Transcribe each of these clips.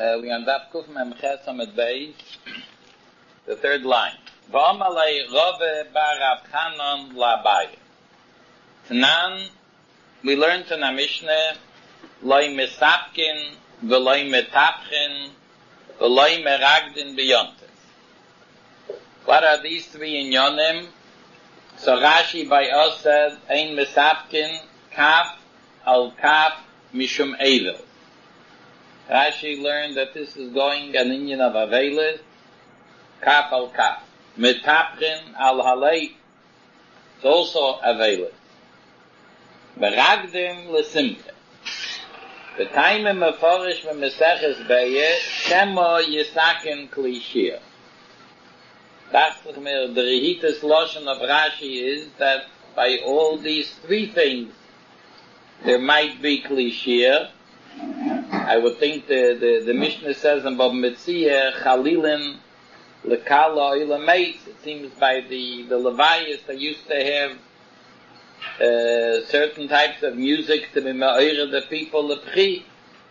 We on Daf Kuf Mem Ches Amud Beis, the third line. V'amalei Rove bar Rav Chanan LaAbaye. Tanan, we learned in our Mishnah, Loi mesapkin, v'loi metapchin, v'loi meragdin b'yontes. What are these three inyonim? So Rashi by us said, Ein mesapkin, kaf, al kaf, mishum eivel. Rashi learned that this is going an inyan of avelis, kaf al kaf. Metapchin al halei, it's also avelis. Meragdim lesimche. The time in Meforish from Meseches Beye, Shemo Yisakin Klishir. That's the Rehitas Loshen of Rashi is that by all these three things, there might be Klishir. I would think the Mishnah says in Bab Metzia, Chalilin, Lekala, Ilameis. It seems by the Levias they used to have certain types of music to be ma'ira the people lepchi.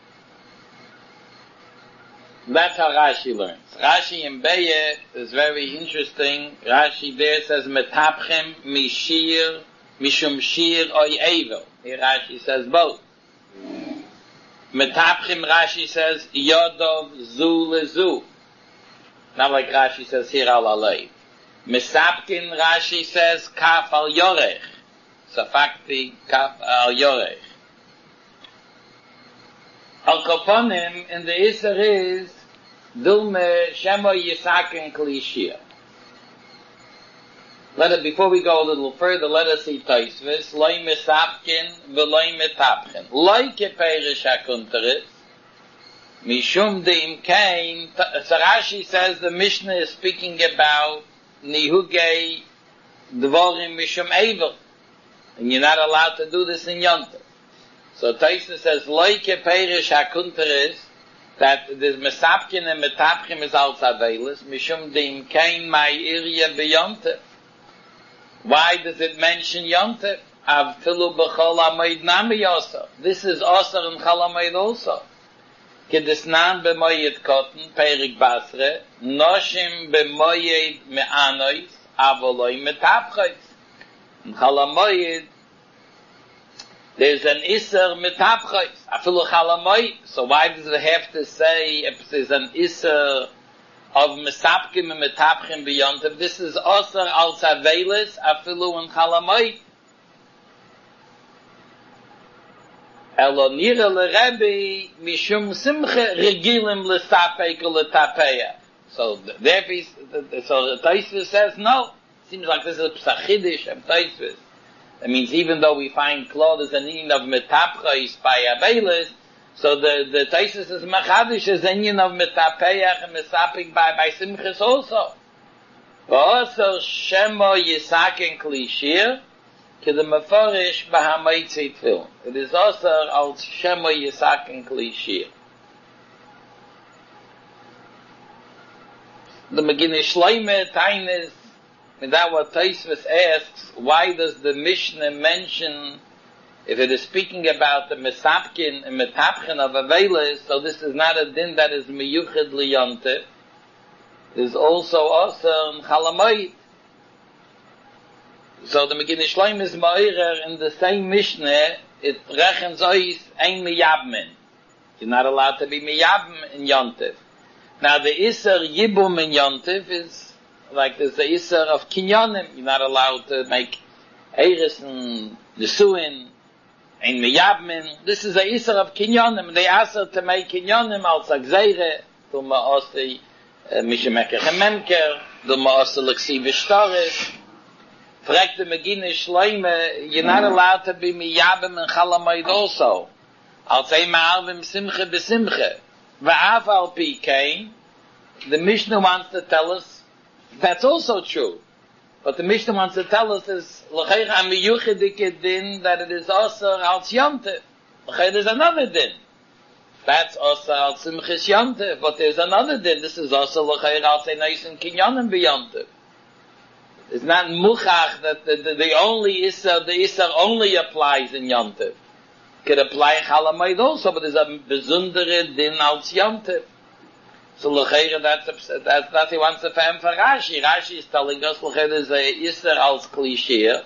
That's how Rashi learns. Rashi in Beye is very interesting. Rashi there says metapchem mishir mishum shir oy evel. Here Rashi says both. Metapchem Rashi says yodov zu lezu. Not like Rashi says here al alei. Mesapkin Rashi says kaf al yorech. Safakti kaf al yorech. Al koponim in the Isser is Dulme Shemo Yisakin Klishir. Before we go a little further, let us see Taisvis. Loi mesapkin v'loi metapchin. Loi keperish hakunteris. Mishum de'im kain. So Rashi says the Mishnah is speaking about Nihugei Dvorim Mishum Eivel. And you're not allowed to do this in Yontif. So Taisa says, Loike Perish HaKunteris, that the Mesapkin and Metapchim is also available, Mishum Dim Kain Mai Irya B'Yontif. Why does it mention Yontif? Avtilu B'chol HaMoed Nami Yosef. This is Osar and Chol HaMoed also. Kedisnan B'Moyed Kotten, Perik Basre, Noshim B'Moyed Me'anois, Avoloi Metapchis. In Chol HaMoed, there's an Isser Metapchis, Afilu Chol HaMoed. So why does it have to say if there's an Isser of Mesapkim and Metapchim beyond it? This is Osar al Savelis, Afilu in Chol HaMoed. Elo nira leRebbe mishum simche regilim lesapek letapeya. So therefore, so the Taisvis says no. Seems like this is a psachidish of Taisvis. That means even though we find clauses and meaning of metapchais by abelis, so the Taisvis is machadish as union of metapeach and mesapik by simchis also. Also shemo yisaken klishir. To the Meforish Bahamaytzit film. It is also al Shemo Yisakin Klishir. The Megillah Shleime Tainis, and that what Taisvis asks, why does the Mishnah mention, if it is speaking about the Mesapkin and Metapchin of Avelis, so this is not a din that is Meyuchid Liyonte, it is also in Chol HaMoed. So the Megillah Shleime is Ma'orer in the same Mishnah, it rechens ois ein miyabmin. You're not allowed to be miyabim in Yontif. Now the Isser Yibum in Yontif is like there's the Isser of Kinyonim. You're not allowed to make Eris and Nesuin, ein miyabmin. This is the Isser of Kinyonim. They ask her to make Kinyonim al Zagzeire, to ma'osi Mishemekech and Memker, to ma'osi L'ksi V'shtaris. Fragt the Megillah Shleime, you're not allowed to be miyabim and Chol HaMoed also. I'll say ma'alvim simche b'simche. V'af al pi kain, the Mishnah wants to tell us that's also true. But the Mishnah wants to tell us is l'cheich ha-miyuchedik din that it is also al yontif. L'cheich there's another din. That's also al simchis yontif. But there's another din. This is also l'cheich al say neisin kinyanim b'yontif. It's not muchach that the only Isser, the Isser only applies in Yontif. Could apply in Chol HaMoed also, but there's a besondere din als Yontif. So L'cheira, that's he wants to fam for Rashi. Rashi is telling us L'cheira is a Isser als Klishir,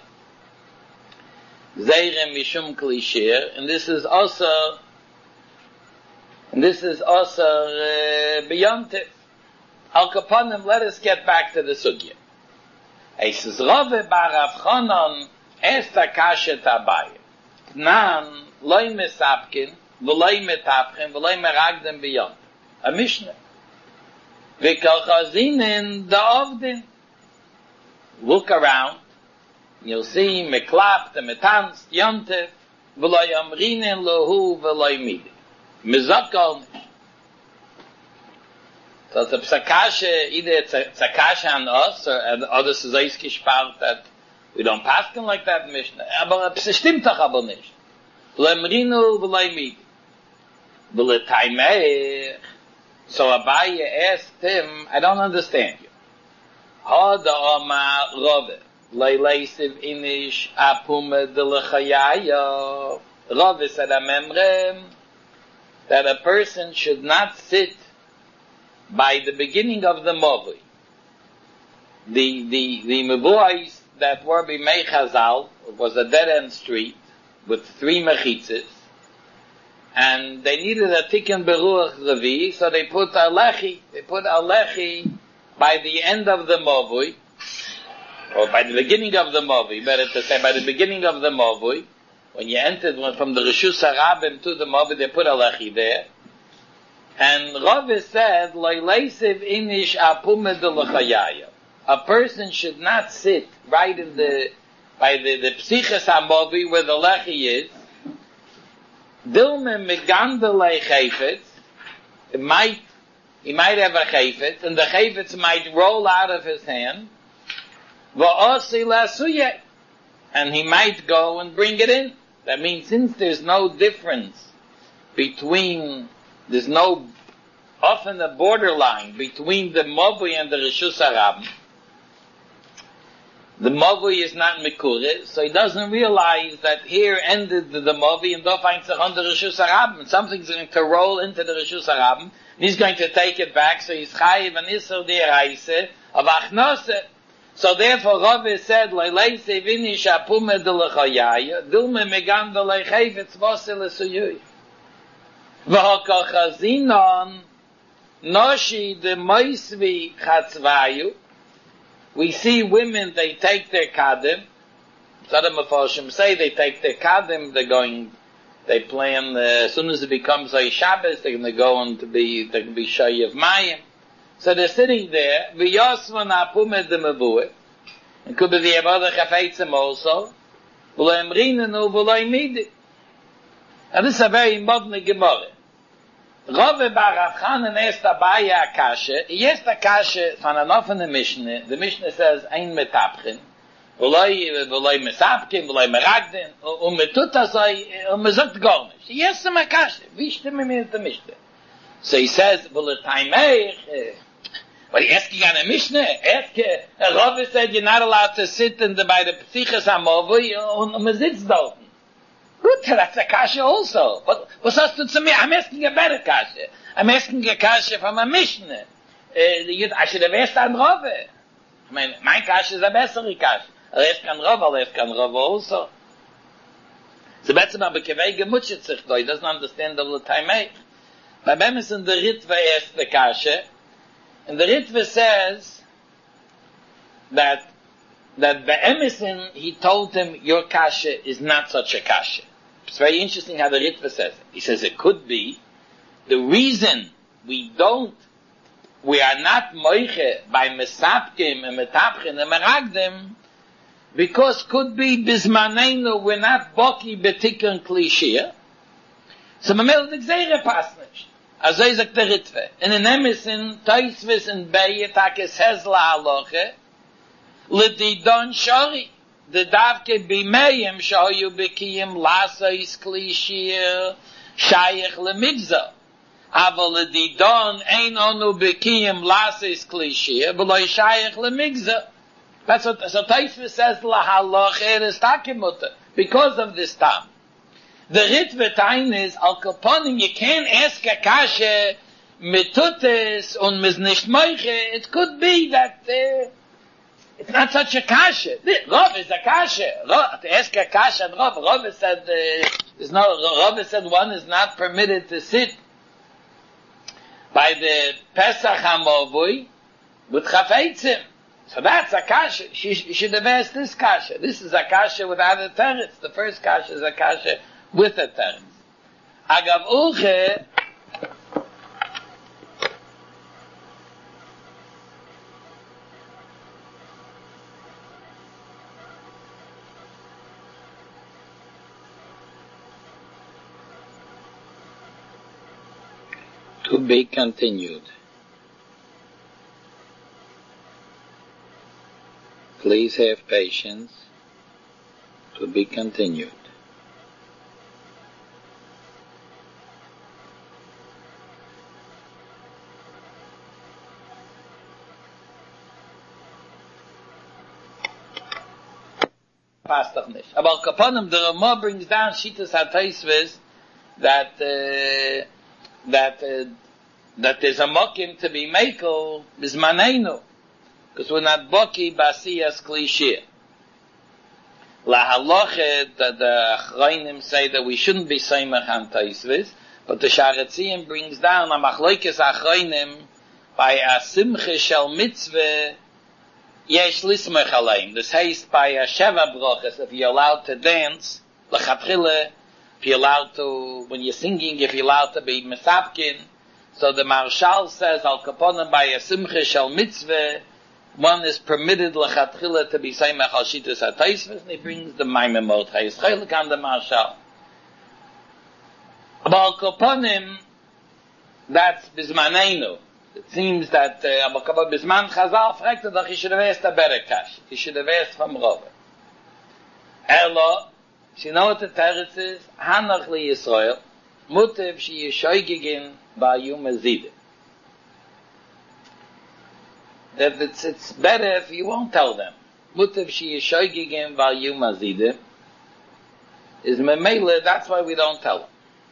Zeire Mishum Klishir, and this is also beyond it. Al Kapanim, let us get back to the Sugya. He says, Rove bar Rav Chanan, Esta Kashet Abaye. Knan, loy mesapkin, v'loy metapchen, v'loy meragden beyond. A Mishnah. V'kal chazinin da'ovdin. Look around, you'll see meklapt, metanst, yontev, v'loy amrinin lohu, v'loy midi. Mizakal. So it's a psakashe, either it's a psakashe on us, or others is eis gespart that we don't pass him like that in Mishnah. Aber es stimmt doch aber nicht. V'loy amrinu, v'loy midi. V'loy taimeh. So Abaye asked him, I don't understand you. Hada Oma Rove, Leileisiv Inish Apume de Lechayaya. Rove said, Amemrem, that a person should not sit by the beginning of the Mavui. The Mavuais that were Bimei Chazal was a dead-end street with 3 mechitzes, and they needed a tikkun beruach revi, so they put a lechi. They put a lechi by the end of the mavui, or by the beginning of the mavui. Better to say, by the beginning of the mavui, when you entered from the Rishus Harabim to the mavui, they put a lechi there. And Rave said, "Leileisiv inish apume de lechayaya." A person should not sit right in by the psiches hamavui where the lechi is. Dilme megandele chayfetz, he might have a chayfetz, and the chayfetz might roll out of his hand, va'osi lasuye, and he might go and bring it in. That means since there's no difference there's no often a borderline between the Mavui and the Rishus Harabim. The Mavui is not Mekure, so he doesn't realize that here ended the Mavui and don't find on the Rishus Harabim. Something's going to roll into the Rishus Harabim, and he's going to take it back, so he's chayiv and isur d'oraisa of achnose. So therefore Rave said, Leileisiv inish apume de lechayaya, dilme megan de lechayvetz vose lesuyui. V'hakal chazinon, noshi de moisvi chatzvayu. We see women, they take their kadim. Some Mefarshim say they take their kadim, they plan, as soon as it becomes a Shabbos, they're going to go on they can be Shai of Mayim. So they're sitting there, v'yosvan apume de mevueh, and could be the other chafetzim also, v'lo emrinenu v'lo imidi. And this is a very modern Gemara. Rove bar Rav Chanan asked Abaye a kashe. He asked a kashe from an offene Mishnah. The Mishnah says, ein metapchen, v'loi mesapkin, v'loi meragden, metut azoi, mezogt gar nicht. He asked him a kashe. Wie stimmen wir mit der Mishnah? So he says, v'loi taimeich, but he asking on a Mishnah. Rove said, you're not allowed to sit by the psiches hamavui, and man sitzt dort. Good, that's a kasha also. But what's us to me? I'm asking a better kasha. I'm asking a kasha from a Mishnah. I should have asked on Rove. I mean, my kasha is a better kasha. I'll ask on Rove also. So that's about Bekevei gemutscht sich though. He doesn't understand the L'taimei. By Bemis in the Ritva asked the kasha, and the Ritva says that Be'emisin, he told him, your kasha is not such a kasha. It's very interesting how the Ritva says it. He says it could be the reason we are not moiche by mesapkim and metapchen and meragdim, because could be bismanenu we're not boki betikon klishia. So mamel the gzeire passt nicht. Also sagt der Ritva. In an Emerson, Taisvis and Beye, takes hezla haloche, L'didon shari, the davke b'meim shayu b'kiyim lasais klishir shayich lemigza. Aval l'didon ein onu b'kiyim lasais klishir v'loy shayich lemigza. That's what so Taisvis says lahaloch eres takimuta because of this time. The Ritva tain is al kaponim you can't ask a kasha mitutes und mis nicht moiche, it could be that it's not such a kasha. Rav is a kasha. To ask a kasha and Rav said Rav said one is not permitted to sit by the Pesach HaMovui with chafetzim. So that's a kasha. She should have asked this kasha. This is a kasha without a teretz. The first kasha is a kasha with a teretz. Agav uche, to be continued. Please have patience. To be continued. Passt doch nicht. Aber Kapanim, the Ramah brings down Shitas HaTaisves that there's a mokim to be makel bismaneinu, because we're not boki basiyas klishir. La halacha, the Achrayim say that we shouldn't be seimach on Taisvis, but the Sharetziim brings down a machlokes Achrayim by a simche shel mitzvah yesh lismech aleim. This heißt by a sheva broches, if you're allowed to dance, lechatchile, if you're allowed to, when you're singing, if you're allowed to be mesapkin. So the Marshal says, al kaponim by a simche shel mitzvah, one is permitted lechatchila to be seimach al shitas hataisves, and he brings the Maimon Mordechai. It's chaylik on the Marshal. But al kaponim, that's bismaneinu. It seems that bisman Chazal fragte doch, he should have asked a berekash. He should have asked from Rove. Elo, she know what the teretz is, hanach li Yisrael, mutev she yishoigigin ba'ayum azide. That it's better if you won't tell them. Mutev she yishoigigin ba'ayum azide is memele, that's why we don't tell them.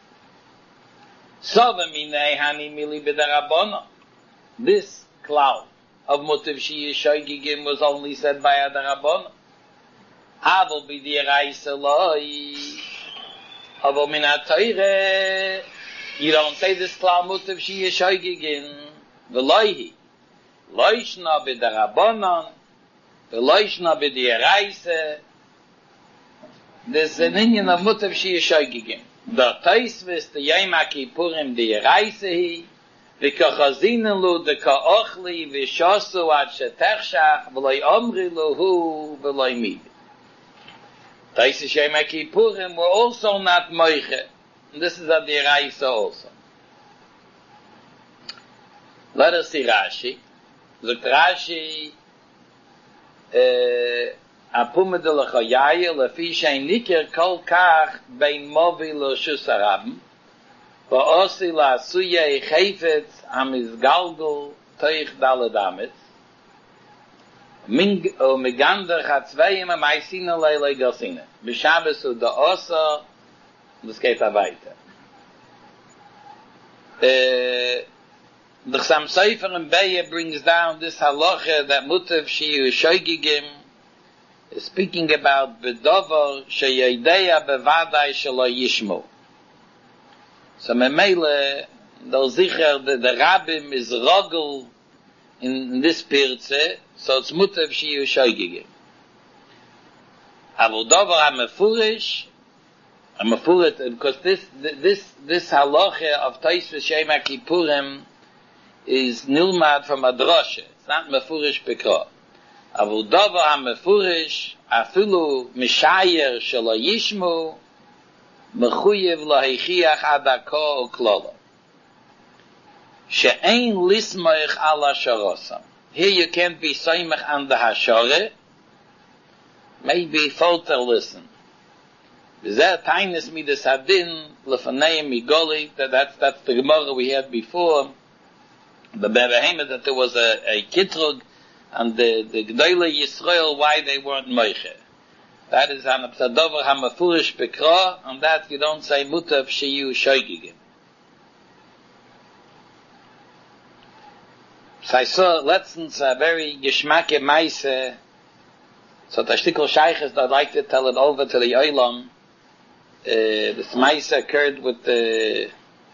Sova minei hani mili b'darabona. This cloud of mutev she yishoigigin was only said by a darabona. Aval b'diraisa loi. Aval min ha'toire. You don't say this klal mutev she yishoigigin. V'loihi. Loishna b'darabonon. V'loishna b'diraisa. There's an Indian of mutev she yishoigigin. The Taisvis, the Yom HaKippurim, the Yeraisehi, the Kachazinen the Ka'ochli, the Shosu ad Shetechshach, v'loi omri luhu, v'loi mid. Taisvis Yom HaKippurim were also not moiche. And this is at the Yeraisa also. Let us see Rashi. The Rashi, Apume de l'chayayel lefi shein nikir kol kach bein movi l'shus harabim va'osi la'asuyei chayfetz hamizgalgul toich daled ametz migander chatzveyim amaisina leilei gasina b'shabes u da'osa das geht da weiter. The Chassam Sofer in Be'er brings down this halacha that mutev sheyu shoygigim is speaking about bedover sheyedeya bevadai shelo yishmo. So memele they'll zicher the rabbim is rogel in this pirze, so it's mutev sheyu shoygigim. Avodover hamefurish, because this halacha of Taisvis Yom HaKippurim is nilmad from a droshe. It's not mefurish bekra. Avodover hamefurish afilu mishayer shelo yishmu mechuyev lahichiach adako uklolo she'ein lismoich ala sharosam. Here you can't be soimach on the hashore. Maybe falter listen. That's the Gemara we had before. The Berehemet that there was a kitrug and the G'dayla Yisrael why they weren't moiche. That is an Absadover Hamafurish Bekra, and that you don't say Mutav Sheyu Shoygigim. So I saw letztens a very geschmacke meise, so the shtickle sheiches, I'd like to tell it over to the Olam. This meise occurred with the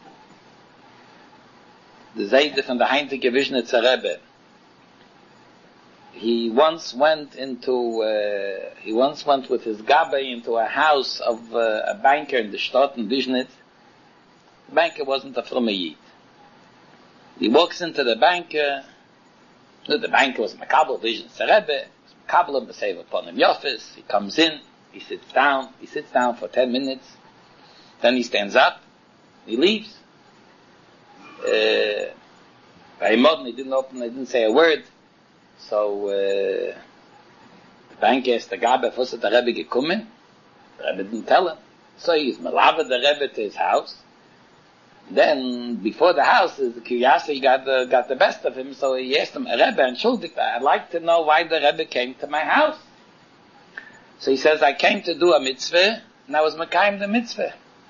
Zayde from the Heintige Wiesnitzer Rebbe. He once went with his Gabe into a house of a banker in the Stadt in Wiesnitz. The banker wasn't a fromme Yid. He walks into the banker. The banker was Makabel Wiesnitzer Rebbe. Makabel him, besave upon him Yofis. He comes in. He sits down. He sits down for 10 minutes. Then he stands up. He leaves. By modern, he didn't say a word. So, the banker asked the Gabe, was the Rebbe gekommen? The Rebbe didn't tell him. So he's malava the Rebbe to his house. Then, before the house, the curiosity got the best of him, so he asked him, Rebbe, entschuldigt, I'd like to know why the Rebbe came to my house. So he says, I came to do a mitzvah, and I was mekayim the mitzvah.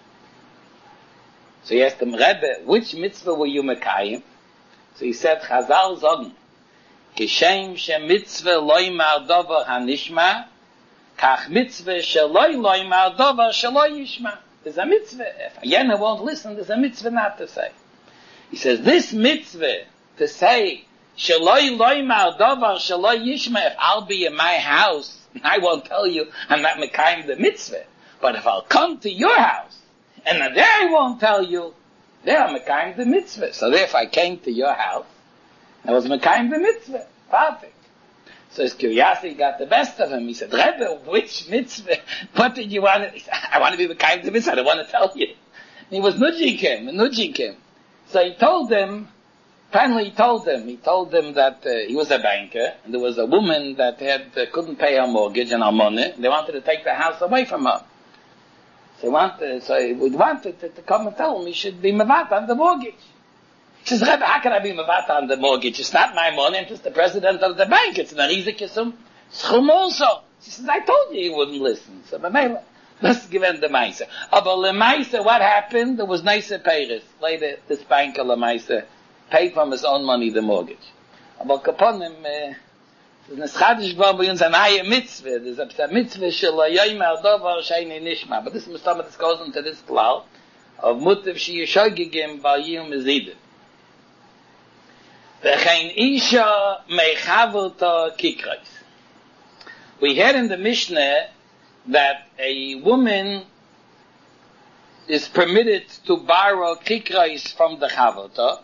So he asked him, Rebbe, which mitzvah were you mekayim? So he said, Chazal sagen, Kishem she mitzvah loy mar dover hanishma, kach mitzvah she loy mar dover she loy yishma. There's a mitzvah. If a yena won't listen, there's a mitzvah not to say. He says, this mitzvah, to say, she loy mar dover she loy yishma, if I'll be in my house, I won't tell you, I'm not mekayim the mitzvah. But if I'll come to your house, and there I won't tell you, there I'm mekayim the mitzvah. So there if I came to your house, I was mekayim the mitzvah. Perfect. So his curiosity got the best of him. He said, Rebbe, which mitzvah? What did you want? He said, I want to be mekayim the mitzvah. I don't want to tell you. And he was nudging him. So he told him, finally he told him that he was a banker, and there was a woman that couldn't pay her mortgage and her money. They wanted to take the house away from her. So he wanted to come and tell him he should be mevat on the mortgage. He says, Rebbe, how can I be mevat on the mortgage? It's not my money, I'm just the president of the bank. It's an arizikisum. Schum also. She says, I told you he wouldn't listen. So, let's give him the meise. But the meise, what happened? There was nice payers. Later, this banker, the meise, paid from his own money the mortgage. Aber kapon him, there's a schadish gvar bei uns an haya mitzvah. There's a mitzvah shel yoyim al dovar sheini nishma. But this mitzvah that goes into this klal of mutav she yishogigim bal yom mezidim. V'chein isha mechavota kikrais. We heard in the Mishnah that a woman is permitted to borrow kikrais from the chavota,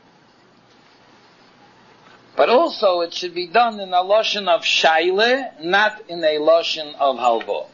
but also it should be done in a lashon of shayle, not in a lashon of halvo.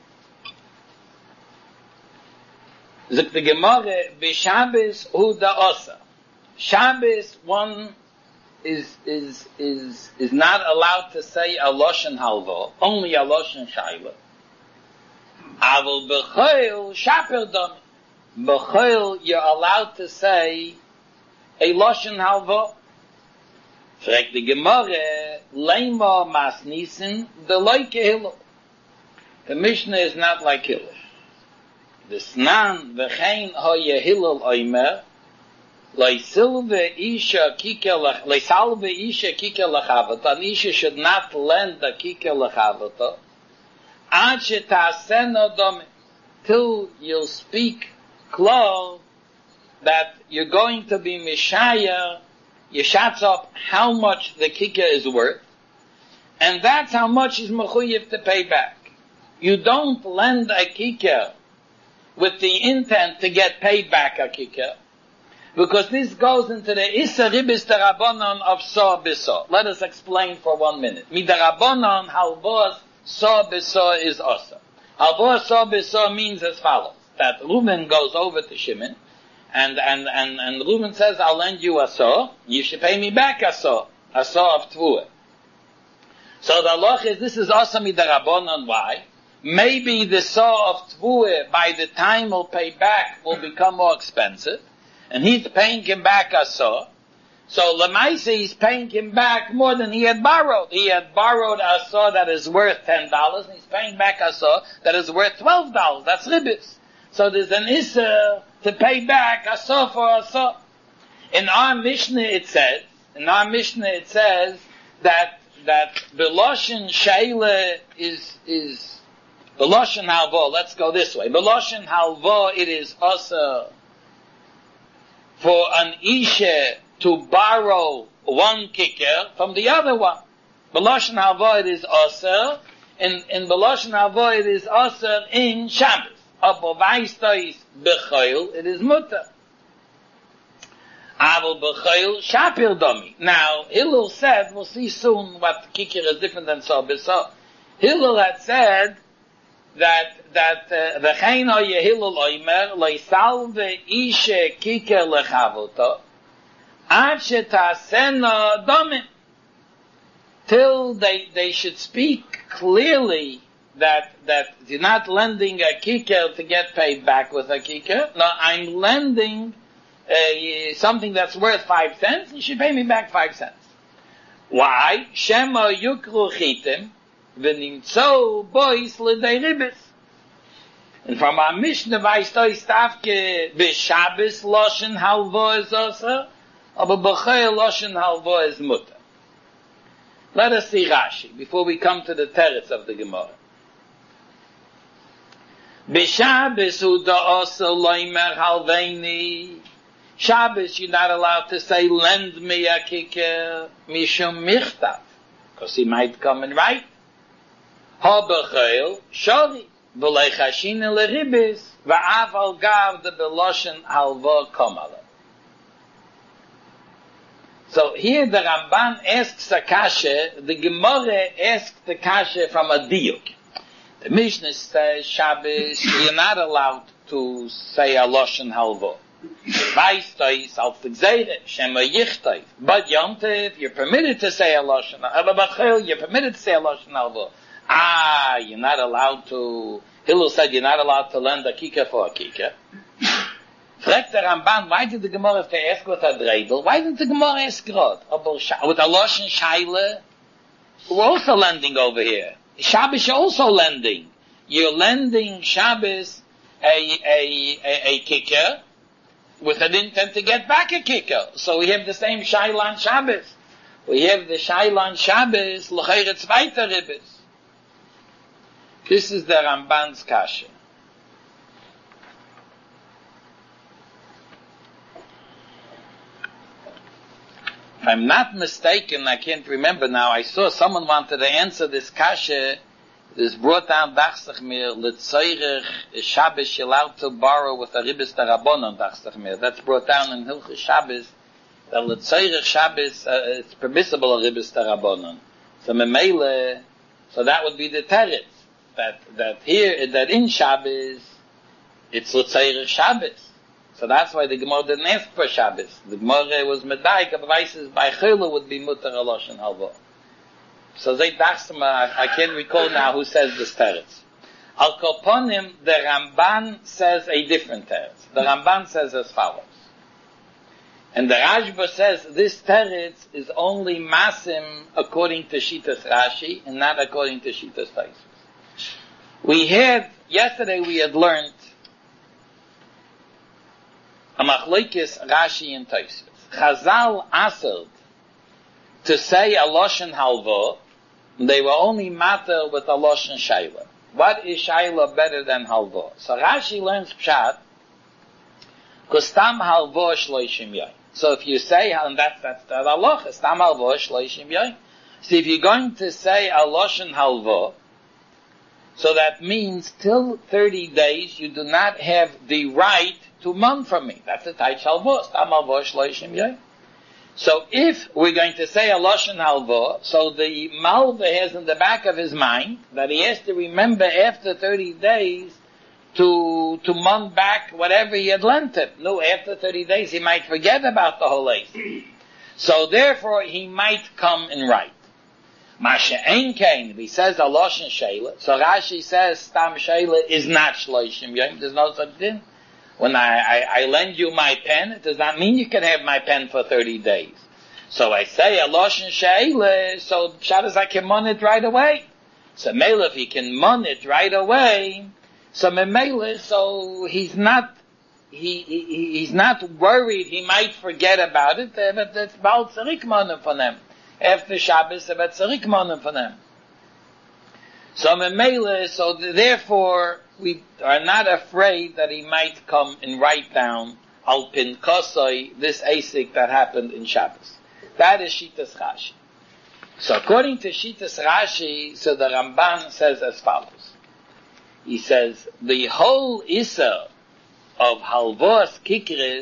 Zok the Gemara, b'Shabbos hu da'osa. Shabbos, one is not allowed to say a lashon halvo, only a lashon shayle. Aval b'chol shaper dami. B'chol, you're allowed to say a lashon halvo. Fragt die Gemara, Leima mas Nissen, the like Hillel. The Mishnah is not like Hillel. V'snan v'chein hoye Hillel oimer, leisalve isha kike lachavot. An isha should not lend a kike lachavot. Ad shetasena dome, till you'll speak klar that you're going to be mishaya. You shats up how much the kikah is worth, and that's how much is mechuyev to pay back. You don't lend a kikah with the intent to get paid back a kikah, because this goes into the Issa Ribis Darabonon of Sa B'Sa. Let us explain for 1 minute. Mi Darabonon halvos Sa B'Sa is Asa. Halvos Sa B'Sa means as follows, that Reuben goes over to Shimon, and Reuben says, I'll lend you a saw, you should pay me back a saw of Tvua. So the halach is, this is Asa Midarabonon. Why? Maybe the saw of Tvua, by the time he'll pay back, will become more expensive, and he's paying him back a saw. So Lamaisa, he's paying him back more than he had borrowed. He had borrowed a saw that is worth $10, and he's paying back a saw that is worth $12. That's ribis. So there's an issa to pay back a saw for a saw. In our Mishnah it says, in our Mishnah it says that Beloshin Shaila is Beloshin Halva. Let's go this way. Beloshin Halva, it is also for an Isha to borrow one kicker from the other one. Beloshin Halva, it is also, in Beloshin Halva, it is also in Shabbos. Aber Weistois Bechayil, it is Mutter. Aval Bechayil Shapir Domi. Now, Hillel said, we'll see soon what kicker is different than Sobis. So, Hillel had said that V'chein hoye Hillel oimer, Leisalve ishe kicker lechavoto, ad shetasena domi. Till they should speak clearly that you're not lending a kicker to get paid back with a kicker. No, I'm lending something that's worth 5 cents. You should pay me back 5 cents. Why? Shema yukru chitim v'nimtzo bois l'dei ribis. And from our Mishnah, weißt du, stavke b'Shabbos loshen halvo is also, aber b'chayil loshen halvo is mutter. Let us see Rashi before we come to the teretz of the Gemara. B'Shabbos hu da'osa loimer halveini. Shabbos, you're not allowed to say, lend me a kicker, mishum michtav, because he might come and write. Ha b'chayil shori, v'lei chashina l'ribis, v'av al gav de beloshen halva komala. So here the Ramban asks a kasha, the Gemara asks the kasha from a diuk. The Mishnah says, Shabbos, you're not allowed to say a loshen halva. Weistois auf the Gzeire, Shema Yichtoi. But Yomtev, you're permitted to say a loshen halva. But you're permitted to say a loshen halva. You're not allowed to, Hillel said you're not allowed to lend a kika for a kika. Fragt der Ramban, why did the Gemara have to ask with a dreidel? Why didn't the Gemara ask God? With a loshen shaila, we're also lending over here. Shabbos, you're also lending. You're lending Shabbos a kicker with an intent to get back a kicker. So we have the same shaila on Shabbos. We have the shaila on Shabbos, l'chayre zweiter ribis. This is the Ramban's kasha. If I'm not mistaken, I can't remember now, I saw someone wanted to answer this kasha. This brought down Dachsach Mir, L'tzoyrech Shabbos, you're allowed to borrow with a ribis darabonon Dachsach Mir. That's brought down in Hilchos Shabbos, that L'tzoyrech Shabbos, it's permissible a ribis darabonon. So Memele, so that would be the teretz. That here, that in Shabbos, it's L'tzoyrech Shabbos. So that's why the Gemara didn't ask for Shabbos. The Gemara was Medaik, advises by Chila would be Mutter Alosh and Halva. So they dachsama, I can't recall now who says this teretz. Al Koponim, the Ramban says a different teretz. The Ramban says as follows. And the Rashba says this teretz is only masim according to Shitas Rashi and not according to Shitas Taisus. Yesterday we had learned a machlokes Rashi and Taisus. Chazal asked to say a loshen halva, they were only matter with a loshen shaila. What is shaila better than halva? So Rashi learns pshat, kustam halva shloishim yoy. So if you say, and that's the halacha, stam halva shloishim yoy. So if you're going to say a loshen halva, so that means till 30 days you do not have the right to mon from me. That's a tight halva, stam halva shloishim yoy. So if we're going to say a loshen halva, so the malva has in the back of his mind that he has to remember after 30 days to mon back whatever he had lent him. No, after 30 days he might forget about the whole ace. So therefore he might come and write. Masha ein kain, he says a loshen sheila. So Rashi says stam sheila is not shloishim yom. There's no such thing. When I lend you my pen, it does not mean you can have my pen for 30 days. So I say a loshen sheila, so Shabbos I can mon it right away. So Mela, if he can mon it right away, so Memela, so he's not he's not worried he might forget about it, but it's bald zurikmannen von him. After Shabbos, but zurikmannen von him. So therefore, we are not afraid that he might come and write down Alpin Kosoi, this asik that happened in Shabbos. That is Shitas Rashi. So according to Shitas Rashi, so the Ramban says as follows. He says, the whole Issa of Halvos Kikris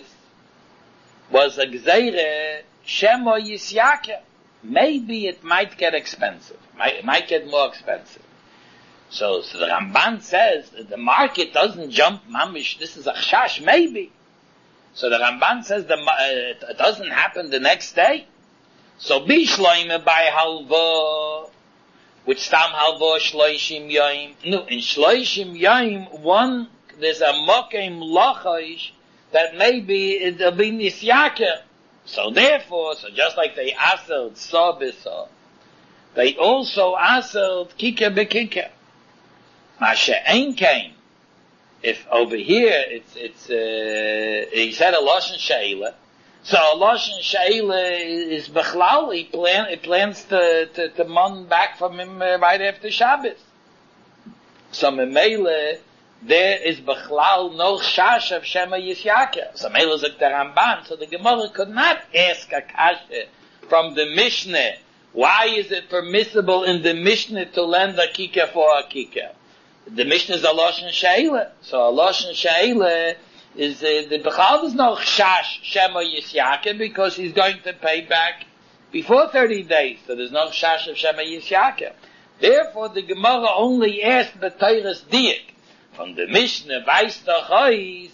was a Gzeire Shemo Yisyake. Maybe it might get expensive. It might get more expensive. So the Ramban says that the market doesn't jump, mamish, this is a chash, maybe. So the Ramban says it doesn't happen the next day. So bishloime by halva, which stam halva shloishim yoim. No, in shloishim yoim, there's a mokem lochayish that maybe it'll be nisyake. So therefore, just like they aseld saw b'saw, they also aseld kika b'kika. Mashe ein kain. If over here he said a lashon sheila, so a lashon sheila is bechlal. He plans to mon back from him right after Shabbos. So memele there is bechlal no shash of Shema Yisyake. So memele zok the Ramban. So the Gemara could not ask a kasha from the Mishnah. Why is it permissible in the Mishnah to lend a kika for a kika? The Mishnah is a lashon sheila. So a lashon sheila is the Bechal is no chash Shema Yisyake because he's going to pay back before 30 days. So there's no chash of Shema Yisyake. Therefore, the Gemara only asked the Torah's diak from the Mishnah weiß the Chayis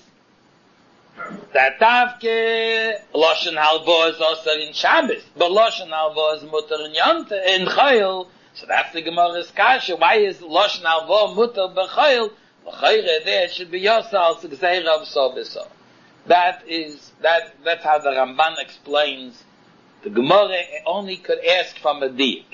that Tavke lashon halva is also in Shabbos, but lashon halva is mutter in Yonte in Chayil. So that's the Gemara's kasha. Why is lashon halva mutter b'chayil? L'chayre there should be yosal s'gzeira of sobisa. That's how the Ramban explains. The Gemara only could ask from a diak.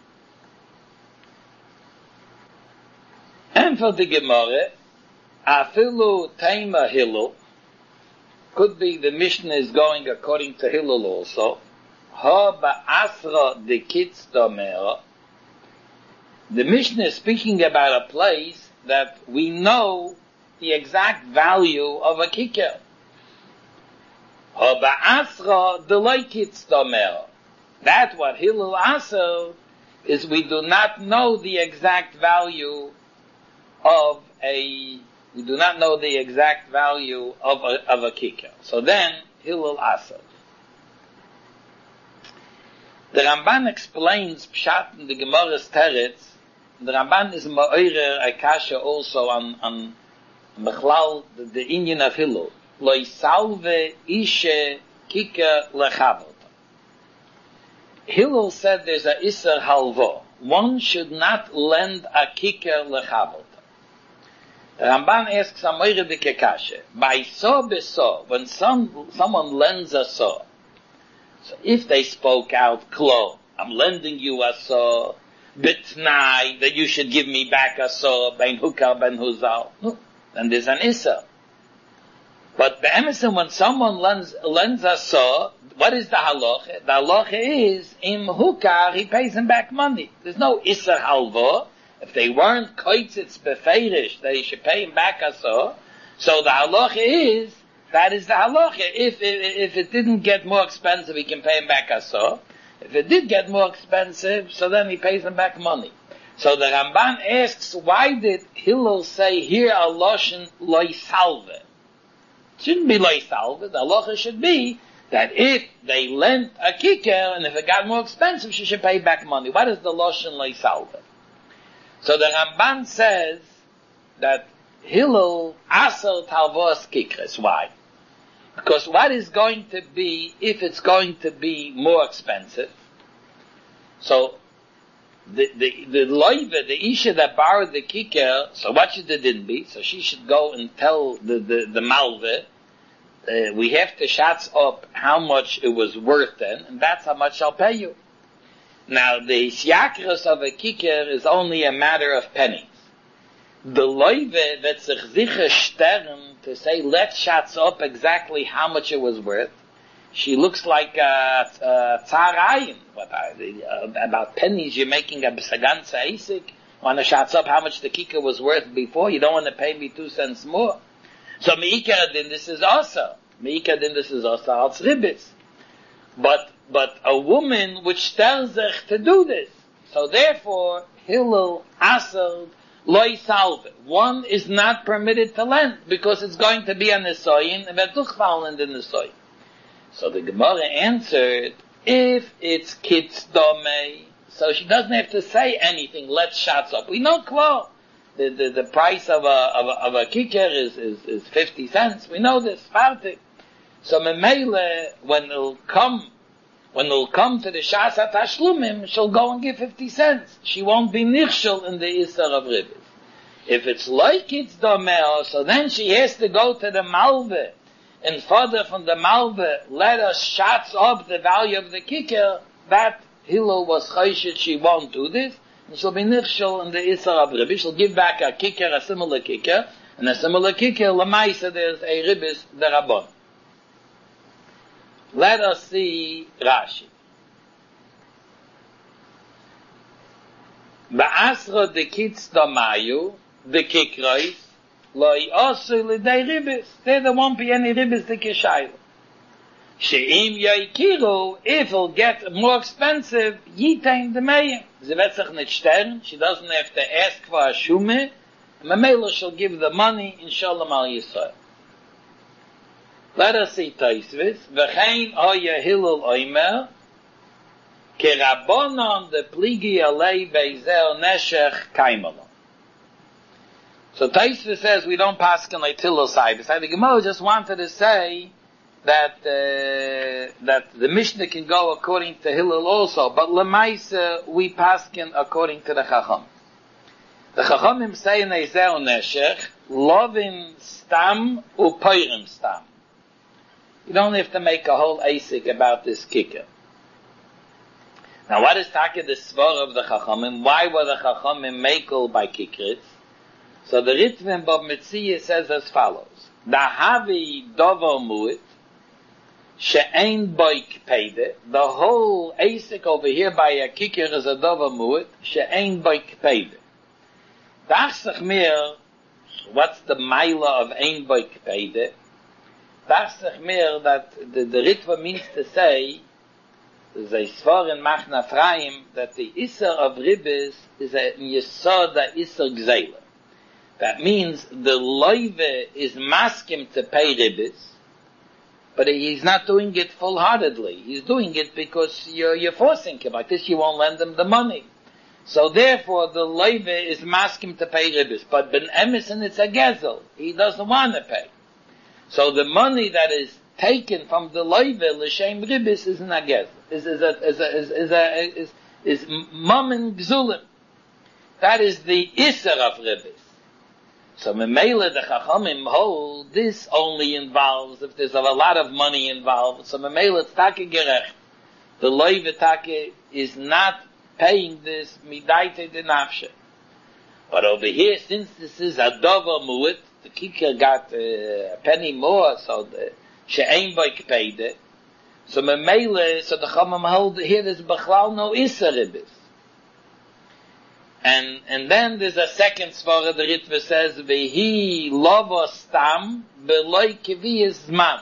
And for the Gemara, afilu teima Hillel, could be the Mishnah is going according to Hillel also. Ha ba'asra de kitz domera. The Mishnah is speaking about a place that we know the exact value of a kikar. Ha ba'asra de loy kitz domera. That's what Hillel asr is. We do not know the exact value of a kikar. So then Hillel asr. The Ramban explains Pshat in the Gemara's Teretz. The Ramban is ma'orer akasha also on Bechlal, the Indian of Hillel. Lo salve ishe kikar lechavot. Hillel said there's a iser halvo. One should not lend a kikar lechavot. Ramban asks a moire de kekashe. By saw besaw, when someone lends a saw, so if they spoke out, klo, I'm lending you a saw, bitnai, that you should give me back a saw, ben hukar ben huzal, no, then there's an issa. But be'emesim, when someone lends a saw, what is the halacha? The halacha is, im hukar, he pays him back money. There's no issa halva. If they weren't koitzitz befeirish, that he should pay him back a saw. So the halacha is, that is the halacha. If it didn't get more expensive, he can pay him back a saw. If it did get more expensive, so then he pays him back money. So the Ramban asks, why did Hillel say here a lashon loy salve? It shouldn't be loy salve. The halacha should be that if they lent a kikar, and if it got more expensive, she should pay back money. What is the lashon loy salve? So the Ramban says that Hillel asel talvos kikres. Why? Because what is going to be, if it's going to be more expensive, so the loive, the isha that borrowed the kikar, so what should it didn't be? So she should go and tell the malve, we have to shots up how much it was worth then, and that's how much I'll pay you. Now, the syakros of a kikar is only a matter of pennies. The Leuve wird sich sicher stern to say, let's shots up exactly how much it was worth. She looks like a tzarayin. About pennies you're making a ganze Eisig. Want to shots up how much the kikar was worth before. You don't want to pay me 2 cents more. So meikar din this is also. Meikar din this is also als ribis. But a woman which tells her to do this. So therefore, Hillel asad loy salve. One is not permitted to lend because it's going to be an nesoyin and wird durchfallen in the nesoyin. So the Gemara answered, if it's kitz domei, so she doesn't have to say anything. Let's shots up. We know klar. The price of a kicker is 50 cents. We know this. Fartig. So memele, when it'll come to the shas hatashlumim, she'll go and give 50 cents. She won't be nichshel in the isar of ribis. If it's like it's domeo, so then she has to go to the malve, and further from the malve, let us shots up the value of the kicker. That Hillel was chayshet, she won't do this, and she'll be nichshel in the isar of ribis. She'll give back a kicker, a similar kicker, and a similar kicker, lamaisa, there's a ribis derabon. Let us see Rashi. Ba'asra de kitz damayu, the kikrois, loy osu l'dei ribis. There won't be any ribis de kishayla. She'im yoikiru, if it'll get more expensive, yitain de meyim. Ze wird sich nicht stern, she doesn't have to ask for a shume, Mamela shall give the money, inshallah al Yisrael. Let us see Taisvis. V'chein oya Hillel oimer, ke rabbonon de pligi alei bezel neshech kaimalon. So Taisvis says we don't paskin like Hillel side. The Gemara just wanted to say that the Mishnah can go according to Hillel also, but Lemaisa we paskin according to the Chacham. The Chachamim say in Ezel neshech, lovin stam u'poirim stam. You don't have to make a whole asik about this kicker. Now, what is taka the svar of the Chachamim? Why were the Chachamim makel by kikritz? So the Ritvim Bob Metzia says as follows: Dahavi dovo muit she'ein boik peide. The whole asik over here by a kicker is a dovo muit she'ein boik peide. Dachsach mir, what's the maila of ein boik peide? Dachsach mir that the Ritva means to say, there's a svar in Machna Fraim, that the Isser of Ribis is a Yesod Isser Gzeila. That means the Loive is maskim to pay Ribis, but he's not doing it full-heartedly. He's doing it because you're forcing him. Like this, you won't lend him the money. So therefore, the Loive is maskim to pay Ribis. But Ben Emerson, it's a Gezel. He doesn't want to pay. So the money that is taken from the Loive, l'shem Ribis, is an Gezel. Is Mammon Gzulim. That is the Isser of Ribis. So Memele the Chachamim hold this only involves if there's a lot of money involved. So Memele it's Take Gerecht. The Loive Take is not paying this Midaite de Nafshe. But over here, since this is a Dover Mu'it, the Kicker got a penny more, so the She'ein Boik paid it. So Memele, so the Chachamim hold here there's Bechlal no Isser Ribis. And then there's a second svara, the Ritva says, Vehi lovo stam beloi kviyas man.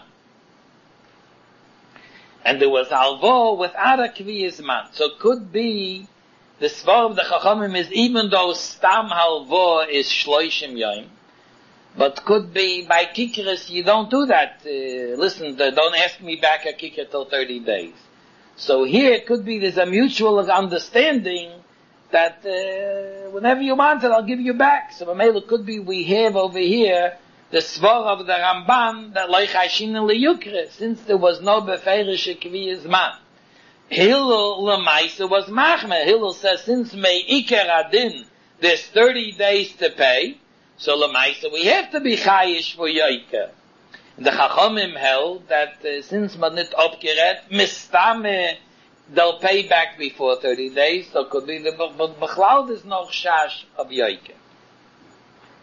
And there was alvo without a kviyas man. So it could be, the svara of the Chachamim is, even though stam halvo is shloishim yom, but could be, by kikris, you don't do that. Listen, don't ask me back a kikr till 30 days. So here it could be there's a mutual understanding that whenever you want it, I'll give you back. So maybe it could be we have over here the svar of the Ramban that like Hashin liyukre, since there was no beferish kviyas man. Hillel lemaisa was machmer. Hillel says since mei iker adin there's 30 days to pay, so lemaisa we have to be chayish for yoiker. The Chachamim held that since man nit opgeret mistame, they'll pay back before 30 days, so it could be the Bechlaud is no chash of Yoike.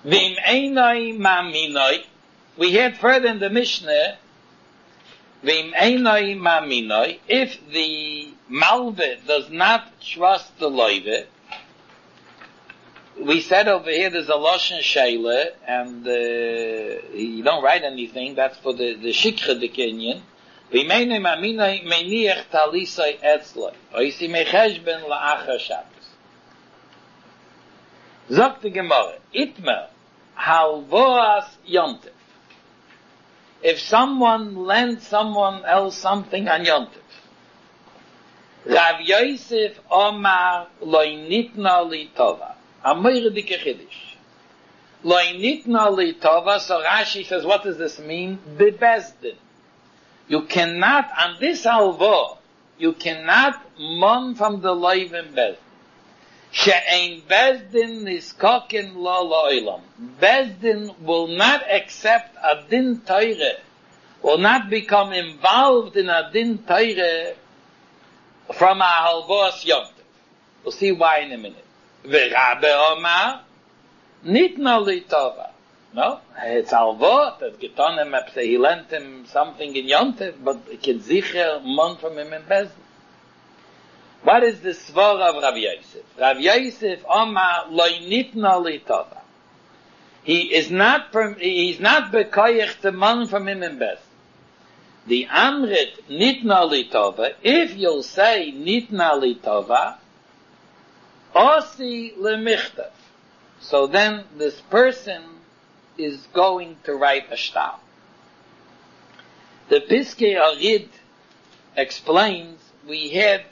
Vim einoi maminoi. We heard further in the Mishnah, Vim einoi maminoi, if the malve does not trust the loive, we said over here there's a lashon sheila, and you don't write anything. That's for the shikha the Kenyan. V'meinei maminoi meniach talisai etzloi. Oisi mecheshben la'achar Shabbos. Zok the Gemara. Itmer halvoas yontif. If someone lends someone else something on yontif, Rav Yosef Omar loy nitna li tova. Amoyre dike chiddush. Loy nitna li tova. So Rashi says, what does this mean? Bebezdin. You cannot, on this halvo, you cannot mon from the loivim bezdin. She'ein bezdin niskokin lo lo'ilam. Bezdin will not accept a din teire, will not become involved in a din teire from a halvos yontif. We'll see why in a minute. V'rabe Omar, nitna li tova. No, it's halvot, that getonem, he lent him something in yontif, but it can sicher mon from him in bezdin. What is the svara of Rav Yosef? Rav Yosef Omar loy nitna li tova. He's not bekoyach to mon from him in bezdin. The amrit nitna li tova, if you'll say nitna li tova, osi lemichtav. So then this person is going to write a shtar. The Piskei Arid explains, we had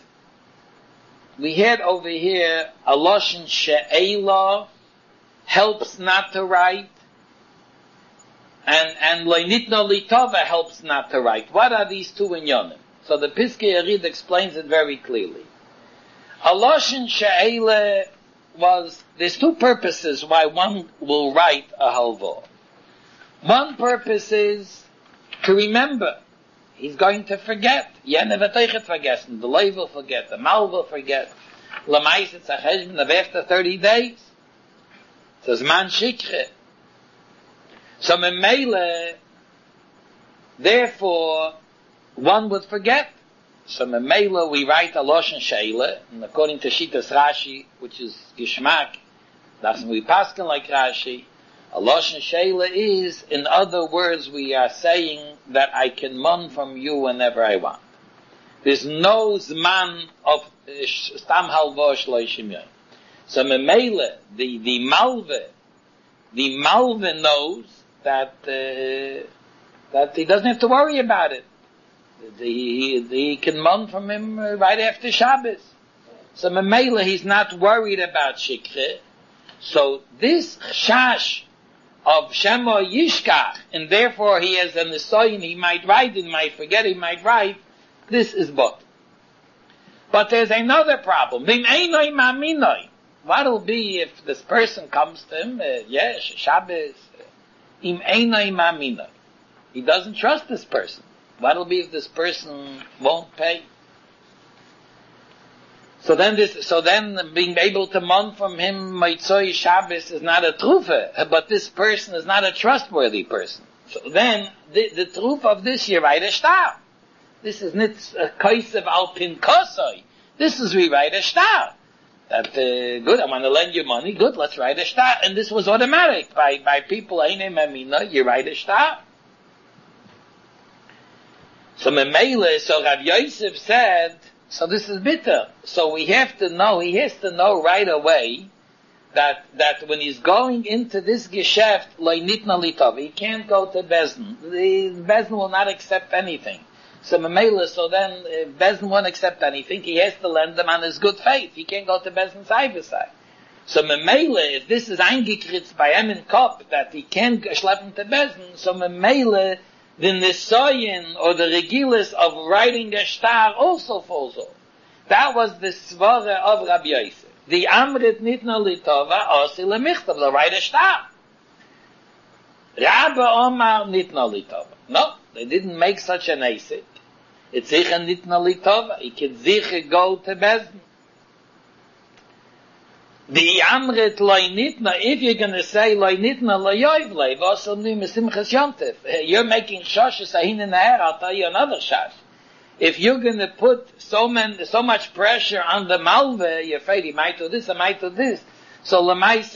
over here a lashon she'ela helps not to write, and loinitna litova helps not to write. What are these two inyanim? So the Piskei Arid explains it very clearly. A lashon she'ela there's two purposes why one will write a halvo. One purpose is to remember. He's going to forget. The loiv will forget. The mal will forget. Lamais it's a cheshbon of after 30 days. So zman shikre. So memele, therefore, one would forget. So memele, we write a lashon sheila, and according to Shitas Rashi, which is Gishmak, that's we paskin like Rashi. A lashon sheila is, in other words, we are saying that I can mon from you whenever I want. There's no zman of stam halvo shloishim yom. So memele, the malve knows that he doesn't have to worry about it. He can mon from him right after Shabbos. So memele, he's not worried about shikre. So this chash of Shemo Yishkach, and therefore he has an nisayon, he might write, he might forget, he might write, this is bot. But there's another problem. What'll be if this person comes to him, Shabbos, im einoi maminoi. He doesn't trust this person. What'll be if this person won't pay? So then being able to mon from him Maitzoi Shabbos is not a trufa, but this person is not a trustworthy person. So then the truth of this you write a shtar. This is not a kaisev al pinkosoi. This is we write a shtar. That good, I'm going to lend you money. Good, let's write a shtar. And this was automatic by people. You write a shtar. So Rav Yosef said. So this is bitter. So he has to know right away that when he's going into this geschäft, loy nitna litov, he can't go to Bezdin. The Bezdin will not accept anything. So then if Bezdin won't accept anything, he has to lend them on his good faith. He can't go to Bezdin's side. So if this is eingekritzt by him in Kop, that he can't schlep him to Bezdin, so the nisayon or the regilis of writing a shtar also falls off. That was the svara of Rabbi Yosef. The amrit nitna litova osi lemichtav, the write a shtar. Rabbi Omar nitna litova. No, they didn't make such an asik. It's sicher nitna litova. He could sicher go to Bezdin. The amrit loy nitna, if you're going to say loy nitna loy yoivle, v'osel nu mesimchas yontif. You're making shoshes ahin in the air, I'll tell you another shosh. If you're going to put so much pressure on the malve, you're afraid he might do this, he might do this. So lemais,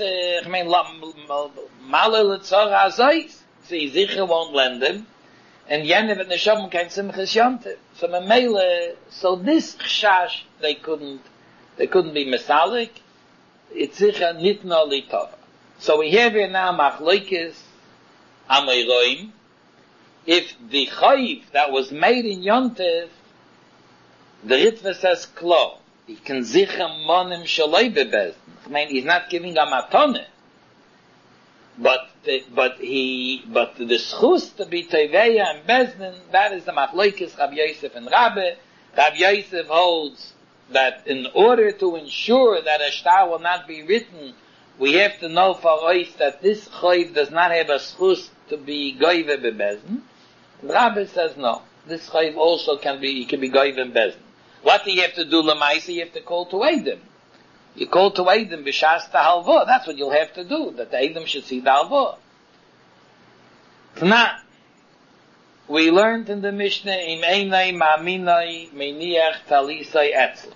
malel tzora azois, so he sicher won't lend him, and yene vet neshavim kein simchas yontif. So memele, so this chash, they couldn't be mesalik. It's sicher nitna litova. So we have here now machloikis amayroim. If the chayiv that was made in Yontif, the Ritva says klo, he can zicha monim shaloi bebezdin. I mean, he's not giving a matone, but the schus to be teveya and bezdin, that is the machloikis Rabbi Yosef and Rabbi. Rabbi Yosef holds that in order to ensure that a shtar will not be written, we have to know for us that this chayiv does not have a schus to be goyve bebezdin. Rabbi says no. This chayiv also can be goyve and bezdin. What do you have to do lemaisa? You have to call to Eidim. You call to Eidim b'shas ta'halvah. That's what you'll have to do. That the Eidim should see the halvah. Now, we learned in the Mishnah im einay ma'aminay meiniach talisay etzel.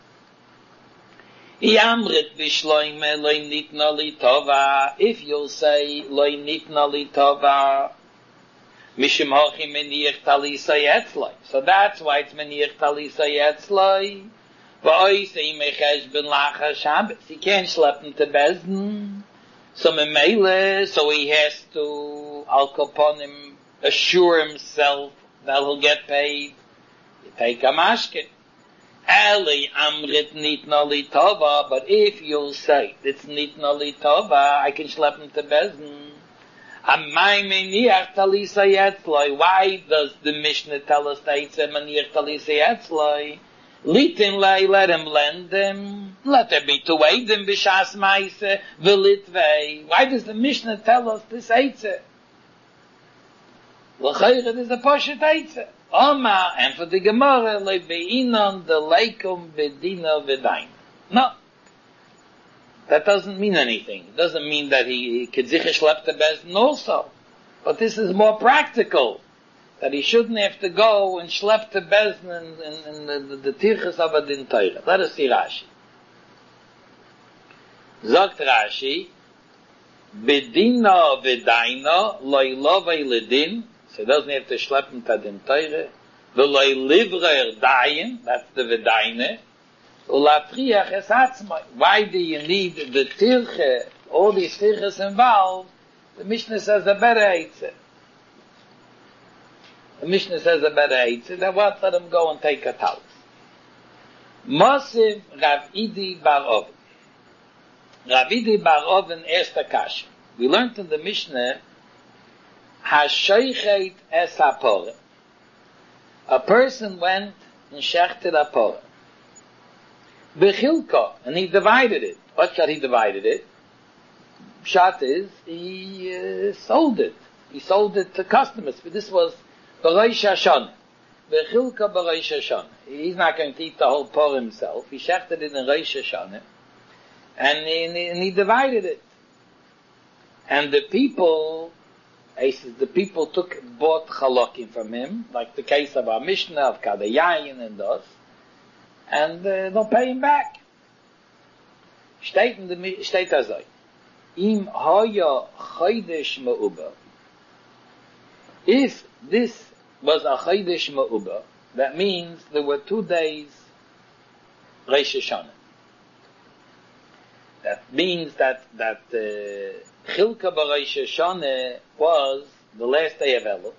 Yamrit b'shloime loy nitna li tova. If you'll say loy nitna li tova, mishim hochi meniach talisay etzloi. So that's why it's meniach talisay etzloi. V'oi say mechesh ben lacha Shabbos. He can't schlep him to Bezdin. So memele, so he has to al koponim assure himself that he'll get paid. You take a mashke. Eli amrit nitna li tova. But if you'll say it's nitna li tova, I can schlep him to Bezdin. Why does the Mishnah tell us that it's a maniach talisa yetzloi? Litin lei, let him lend them. Let there be two eidim b'shas ma'ise v'litvei. Why does the Mishnah tell us this eitzeh? L'chayre, there's a poshet eitzeh. Oma, and for the Gemara, le be'inon de leikum bedina v'dain. No. That doesn't mean anything. It doesn't mean that he could zicher schlep the bezdin also. But this is more practical. That he shouldn't have to go and schlep the bezdin in the tirchas of a din teire. Let us see Rashi. Zogt Rashi, bedina v'daina loy lovei ledin, so he doesn't have to schlep him to din teire. V'loy livrer dayin, that's the v'daine. Why do you need the tirche, all these tirches involved? The Mishnah says a better eitzeh. The Mishnah says a better eitzeh. Then what? Let him go and take a talis. Mosiv Rav Idi Bar Oven. Rav Idi Bar Oven erster kasha. We learned in the Mishnah, Hashoichet es hapore. A person went and shechted a poreh. Bechilka, and he divided it. What shall he divided it? Pshat is, he sold it. He sold it to customers. But this was B'Rosh Hashanah. Bechilka B'Rosh Hashanah. He's not going to eat the whole poreh himself. He shechted it in Rosh Hashanah. And he divided it. And the people bought chalokim from him, like the case of our Mishnah, of Kadayayin and those. And they'll pay him back. Steht also, Im hoya chodesh me'uber. If this was a chodesh me'uber, that means there were 2 days Rosh Hashanah. That means that Chilka b'Rosh Hashanah was the last day of Elul,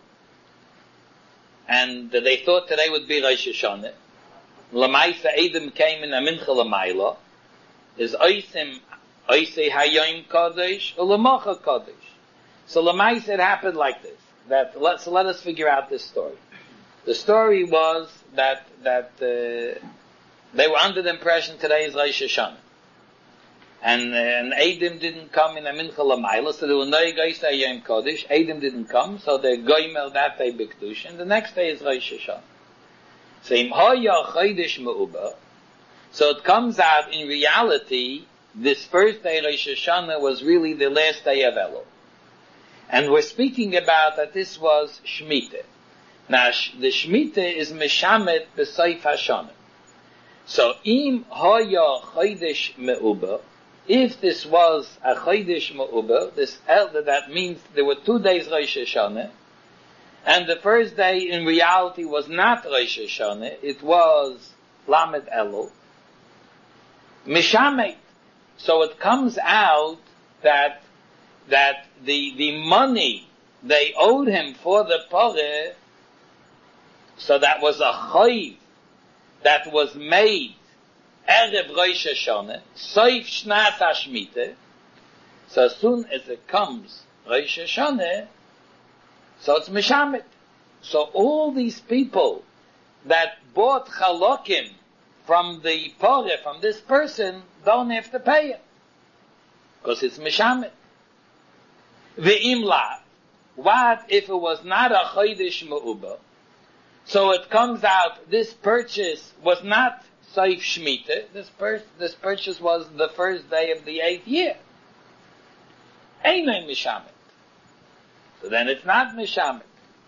and they thought today would be Rosh Hashanah. Lamaisa Edom came in a mincha l'mayla, is oisei hayom kadosh or lamacha kadosh. So Lamaisa, it happened like this. So let us figure out this story. The story was that they were under the impression today is Rosh Hashanah, and Edom didn't come in a mincha l'mayla, so there were no oisei hayom kadosh. Edom didn't come, so they're goymel that day b'kedush, and the next day is Rosh Hashanah. So it comes out in reality this first day Rosh Hashanah was really the last day of Elul. And we're speaking about that this was Shemitah. Now, the Shemitah is Meshamet b'Seif HaShanah. So, im hoya chodesh me'uber, if this was a chodesh me'uber, that means there were 2 days Rosh Hashanah, and the first day in reality was not Rosh Hashanah, it was Lamed Elul, Meshamet. So it comes out that the money they owed him for the pareh, so that was a chayv that was made Erev Rosh Hashanah, Soif Shnat HaShemitah. So as soon as it comes Rosh Hashanah, so it's Meshamet. So all these people that bought chalokim from the pareh, from this person, don't have to pay it, because it's Meshamet. Ve'im la, what if it was not a chodesh me'uber? So it comes out, this purchase was not Soif Shemitah, this purchase was the first day of the 8th year. Einay Meshamet. So then it's not Meshamet.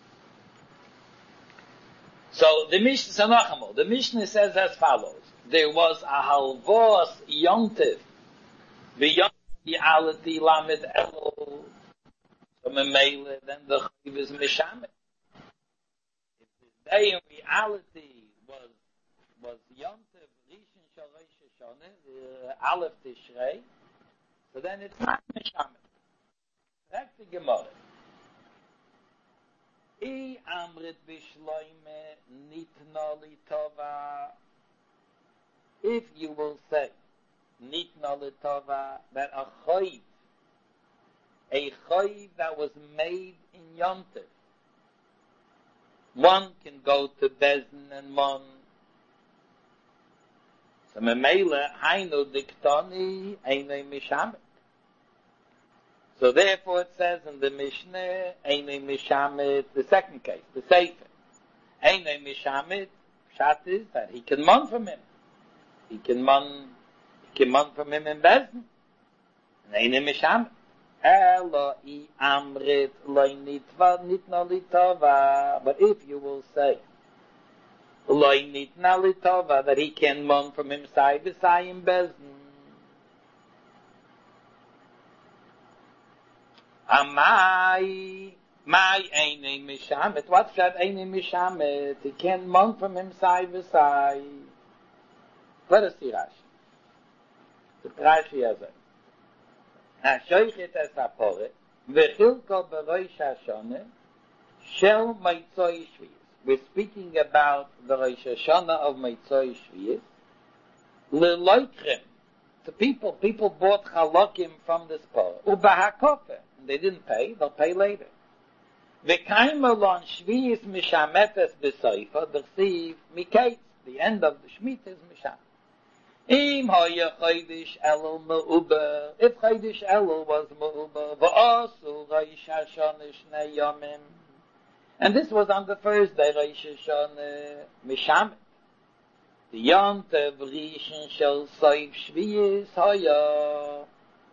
So the Mishnah says as follows: there was a halvos yontiv, beyond the alati lamed elul. So memele, then the chayv is Meshamet. If the day in reality was yontiv rishon shel Rosh Hashanah, the Aleph Tishrei, so then it's not Meshamet. That's the Gemara. I amrit bishloime nitna li tova. If you will say nitna li tova, that a chayv that was made in Yontif, one can go to Bezdin and one. So memele hainu diktani einay mishamet. So therefore it says in the Mishnah, Einay Mishamet, the second case, the Sefer. Einay Mishamet, Pshat is that he can mon from him. He can mon from him in Bezdin. And Einay Mishamet. Elo I amrit loy nitva nitna litova. But if you will say, loy nitna litova, that he can mon from him side by side in Bezdin, Amai, my Einay Mishamet. What's that Einay Mishamet? He can't monk from him side by side. Let us see Rashi. The Rashi has it. Hashoichet es hapore, vechilko berosh Hashanah, shel Meitzoi Shviyas. We're speaking about the Rosh Hashanah of Meitzoi Shviyas. Leloikrem. The people bought chalokim from this parah. Ubahakofe. They didn't pay, they'll pay later. V'kaimelon shviyis mishametes b'soifa, d'chsiv miketz, the end of the Shemitah is mishamet. Im hoya chodesh elul me'uber, if chodesh elul was me'uber, v'osu Rosh Hashanah shnei yomim, and this was on the first day Rosh Hashanah mishamet. The yontev rishon shel soif shviyis hoya.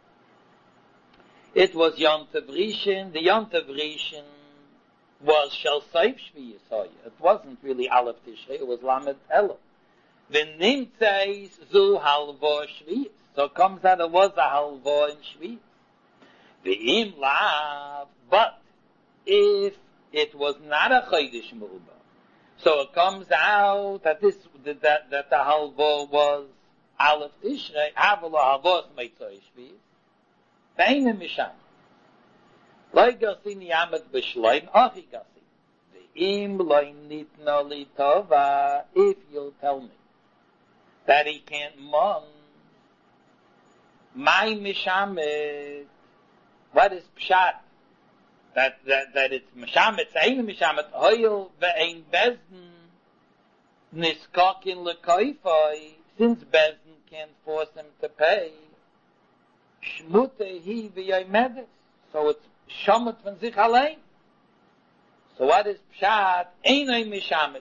It was Yontav Rishon. The Yontav Rishon was Shel Soif Shviyas Hoya. It wasn't really Aleph Tishrei, it was Lamed Elul. The Nimtzeis Zu Halvo Shviyas. So it comes out it was a Halvo in Shviyas. The Im Lav, but if it was not a Chodesh Me'uber, so it comes out that that the Halvo was Aleph Tishrei, Havalo Halvos Meitzoi Shviyas. Ve'ene misham. Loi gasin yamet b'shloim achi gasin. Ve'im loi nitna li tova. If you'll tell me that he can't mon, my mishamet. What is pshat? That it's mishamet. Ve'ene mishamet. Hoyel ve'ein bezdin niskokin lekoifoi. Since bezdin can't force him to pay. Shmute hi v'yomedes. So it's shomet von sich allein. So what is pshat? Einay mishamet.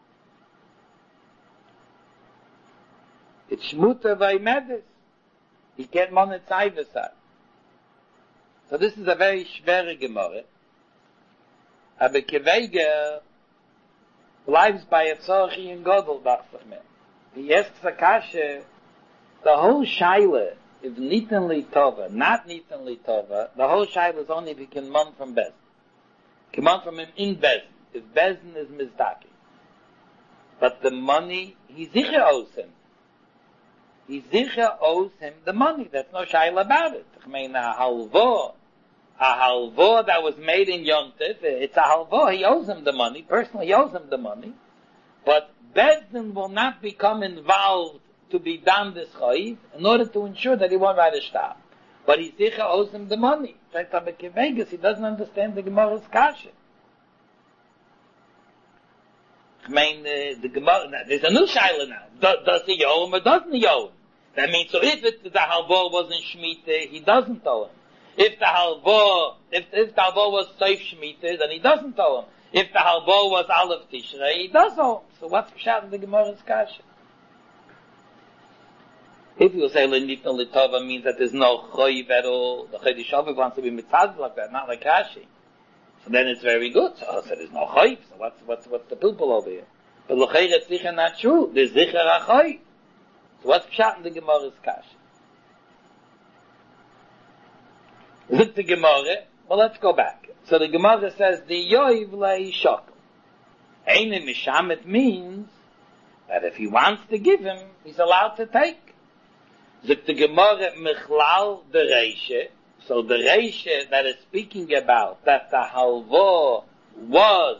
It's shmute v'yomedes. He can't monetize that. So this is a very schwere Gemara. Aber Keveiger bleibt bei Etzorchi in Godel, dachte ich mir. He asks Akasha, the whole Shaila is Nitanli Tova, not Nitanli Tova. The whole Shaila is only if he can mon from Bezdin. Can mon from him in Bezdin. If Bezdin is Mizdaki. But the money, he sicher owes him. He sicher owes him the money. There's no Shaila about it. I mean, a halvo that was made in Yom Tov, it's a halvo, he owes him the money. Personally, he owes him the money. But Bezdin will not become involved to be done this chayiv in order to ensure that he won't write a shtar. But he sicher owes him the money. He doesn't understand the Gemara's kasha. I mean, the Gemara, there's a new shaila now. Does he owe him or doesn't he owe him? That means, so if the halvor wasn't Shemitah, he doesn't owe him. If the halvor was Seif Shemitah, then he doesn't owe him. If the halvor was Aleph Tishrei, he does owe him. So what's pshat in the Gemara's kasha? If you say L'nitno L'tova means that there's no choiv at all, the Chodesh Shavuot wants to be mitzvah like that, not like Rashi. So then it's very good. So there's no choiv. So what's the pilpul over here? But l'chayr it's sicher not true. There's sicher a choiv. So what's pshat in the Gemara's kasha? Is it the Gemara? Well, let's go back. So the Gemara says, the yoiv lei shokel. Eine mishamet means that if he wants to give him, he's allowed to take. Zuk the Gemara michlal the reishe. So the reishe that is speaking about that the halvor was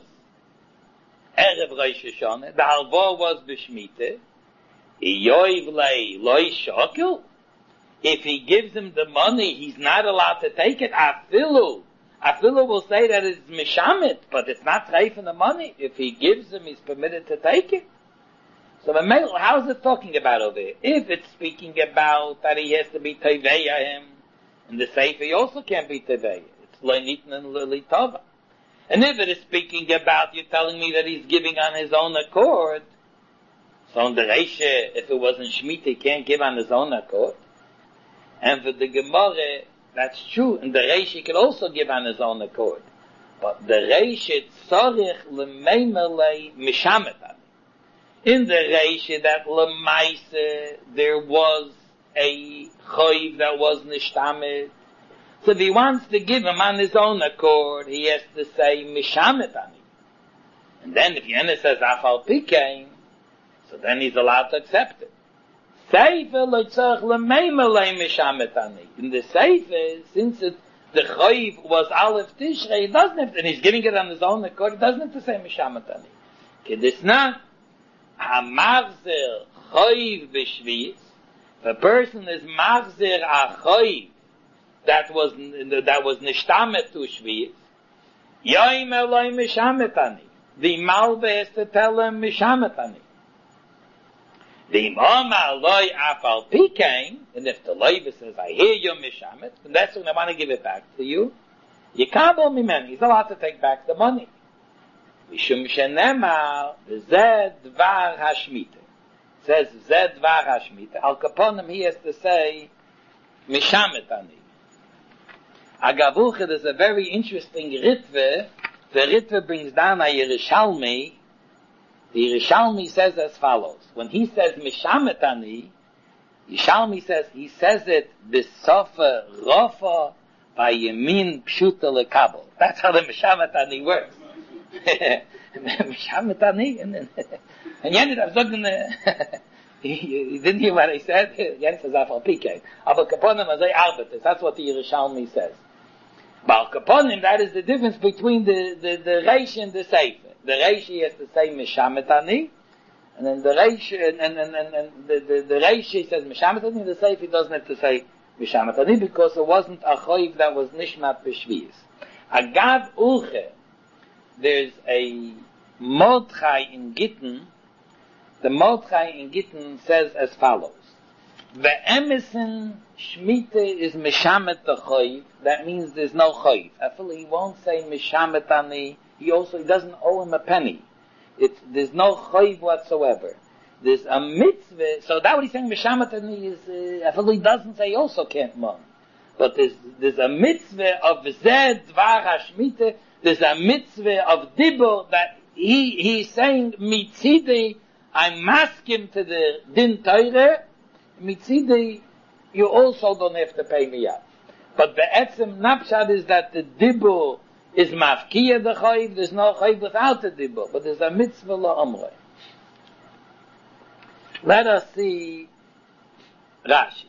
erev Rosh Hashanah, the halvor was b'shmita, yoiv lei loy shokel. If he gives him the money, he's not allowed to take it. Afilu will say that it's mishamit, but it's not treif in the money. If he gives him, he's permitted to take it. So how is it talking about over here? If it's speaking about that he has to be teveya him, in the Sefer he also can't be teveya. It's lo'nitn and lo'litova. And if it is speaking about, you're telling me that he's giving on his own accord, so in the Reisha, if it wasn't Shemitah, he can't give on his own accord. And for the Gemara, that's true. In the Reisha, he can also give on his own accord. But the Reisha, tzorich l'meimelei mishamet. In the Reisha, that l'maise, there was a choiv that was nishtamet. So if he wants to give him on his own accord, he has to say mishamet ani. And then if Yena says afal pikein, so then he's allowed to accept it. Seifer loitzach l'meimelei mishamet ani. In the Seifer, since the choiv was Aleph Tishrei, he doesn't have to, and he's giving it on his own accord, he doesn't have to say mishamet ani. Kedisna, ha-machzer choiv b'shviz, if a person is machzer a choiv that was nishtamet to shviz, yoim eloi mishamet ani. The malve has to tell him mishamet ani. The imam loy afal pikein, and if the loiva says, I hear you mishamet, and that's when I want to give it back to you, yikabel mimen, he's allowed to take back the money. Mishum shenemar, zed dvar hashmita. Says zed dvar hashmita. Al kaponim he has to say mishamet ani. Agavuche, there's a very interesting ritve. The ritve brings down a Yerushalmi. The Yerushalmi says as follows. When he says mishamet ani, Yerushalmi says, he says it bisofa rofa by yemin pshuta lekabel. That's how the mishamet ani works. Mishamet ani, and Yenid Avzogin, you didn't hear what I said? Yenid says afal pikein. Abel kaponim azay arbitis. That's what the Yerushalmi says. But kaponim, that is the difference between the Reish and the Sefer. The Reish has to say mishamet ani, and then the Reish and the Reish says mishamet ani. The Sefer doesn't have to say mishamet ani because it wasn't a choiv that was nishmat b'shvius. Agav ulche, there's a Mordechai in Gittin. The Mordechai in Gittin says as follows: the emison shmita is mishamet the choiv. That means there's no choiv. Actually, he won't say mishamet ani. He doesn't owe him a penny. There's no choiv whatsoever. there's a mitzvah. So that what he's saying, Mishamatani is, I feel he doesn't say also can't mon. But there's a mitzvah of Zed, Dvar HaShmita, there's a mitzvah of Dibur that he's saying, Mitzidei, I'm masking to the Din Torah, Mitzidei, you also don't have to pay me up. But the etzem napshad is that the Dibur is mafkiya the chayiv, there's no chayiv without the Dibur, but there's a mitzvah la'amrei. Let us see Rashi.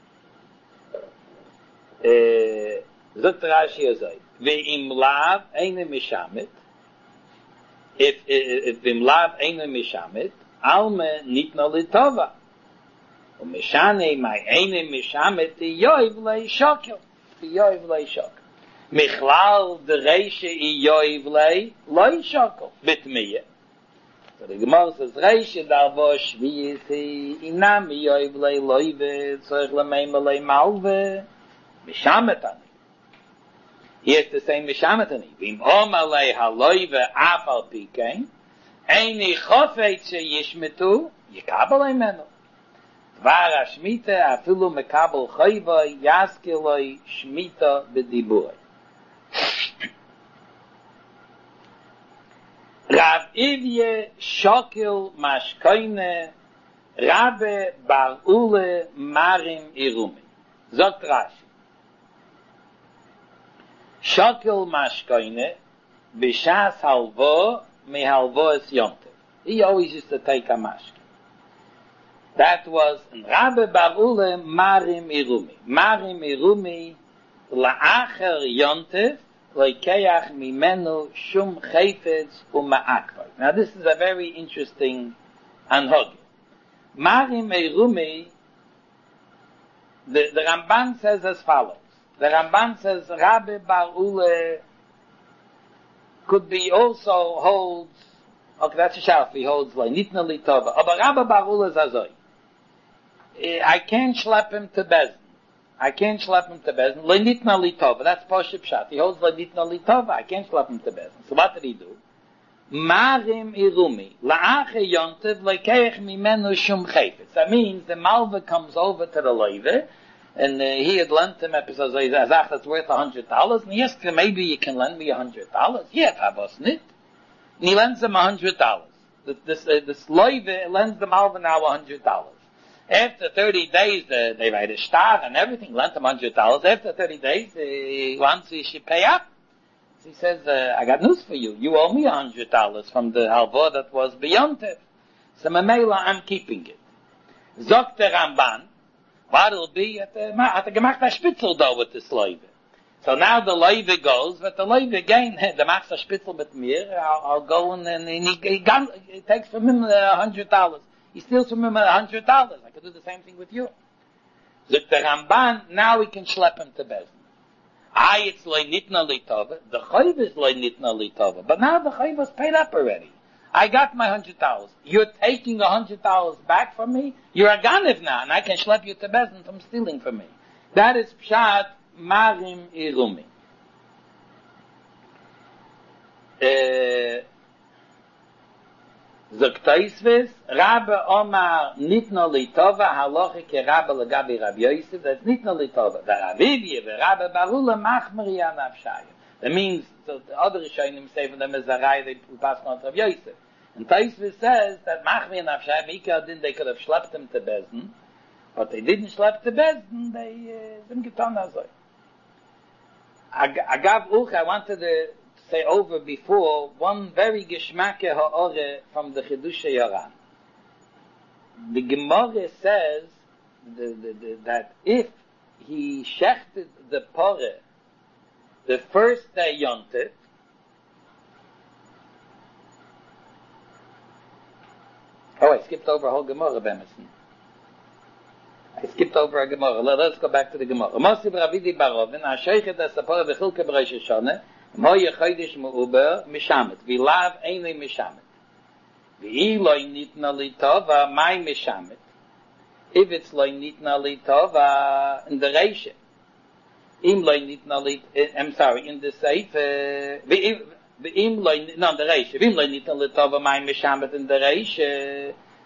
Zogt Rashi azay. Ve'im lav eine mishamet. If im lav eine mishamet, alme nitna litova. Umeshane mai eine mishamet yoiv lei shokel. Yoiv lei shokel. Michlal de reishe yoiv lei shokel. Bitmiye. So the Gemara says, Reishe darvo shviyisi inam yoiv lei loive tzorich lemeim lei malve mishametani. Here's the same mishametani. Vim oma lei haloive afal pikein eini chofetze yishmetu yikabel emenu. Dvar ha-shmita afilu mekabel choyvoi yaskiloi shmita b'diburoi. Rav Ivye Shokil Mashkoine Rabbe Bar Ule Marim Irumi. Zogt Rashi. Shokil Mashkoine Bishas Halvo Me Halvo Es Yontev. He always used to take a mashkin. That was Rabbe Bar Ule Marim Irumi. Marim Irumi La'acher Yontev Leikeach mimenu shum chayfetz uma'akvar. Now this is a very interesting anhog. Marim Erumi, the Ramban says as follows. The Ramban says Rabbi Bar Ule could be also holds, okay, that's a Shafi, holds like nitna litova. But Rabbi Bar Ule is azoi. I can't schlep him to Bezdin. I can't schlep him to Bezdin. Lenitna litova. That's Poship Shat. He holds lenitna litova. I can't schlep him to Bezdin. So what did he do? Marim irumi. La'ache yontev lekeich mimenu shum chayfetz. That means the malva comes over to the loive, and he had lent him episode Azach that's worth $100, and he asked him, maybe you can lend me $100. Yeah, Favos nit. And he lends him $100. This loive lends the malva now $100. After 30 days, they write a star and everything, lent him $100. After 30 days, he wants he should pay up. So he says, I got news for you. You owe me $100 from the halva that was beyond it. So Mamela, I'm keeping it. Zogt der Ramban, what will be at the gemacht a spitzel da with this loive. So now the loive goes, but the loive again, the macht a spitzel with me, I'll go and he takes from him $100. He steals from him $100. I could do the same thing with you. Zuk the Ramban, now we can schlep him to Bezdin. It's loy nitna litova. The chayv is loy nitna litova. But now the chayv was paid up already. I got my $100. You're taking $100 back from me? You're a ganiv now, and I can schlep you to Bezdin from stealing from me. That is pshat marim irumi. Zoktaisves, Rabbe Omar nitna litova, halacha ke Rabbe legabi Rabbi Yosef, that's nitna litova. The Ravivye, the Rabbe Bar Ule machmir ya nafshayim. That means, so the other Rishonim say for them as a rai, they pass on to Rabbi Yosef. And Taisves says that machmir nafshayim, Ika din, they could have schlepped him to Bezdin, but they didn't schlepp to Bezdin, they didn't get on as I wanted to say over before one very geschmacke ha'ore from the Chidush Yoran. The Gemara says that if he shechted the pore the first day Yontif, I skipped over a whole Gemara, Bemerson. I skipped over a Gemara. Let's go back to the Gemara. Moshe Ravidi Barovin, ha-sheichet as-sapore b'chilke b'reish Shoneh, Moye chodesh meuber mishamet. Vilav eine mishamet. V'i loy nitna litova, my mishamet. If it's loy nitna litova, in the reisha. Im loy nitna lit, I'm sorry, in the seif, v'im loy, no, the reisha. V'im loy nitna litova, my mishamet in the reisha.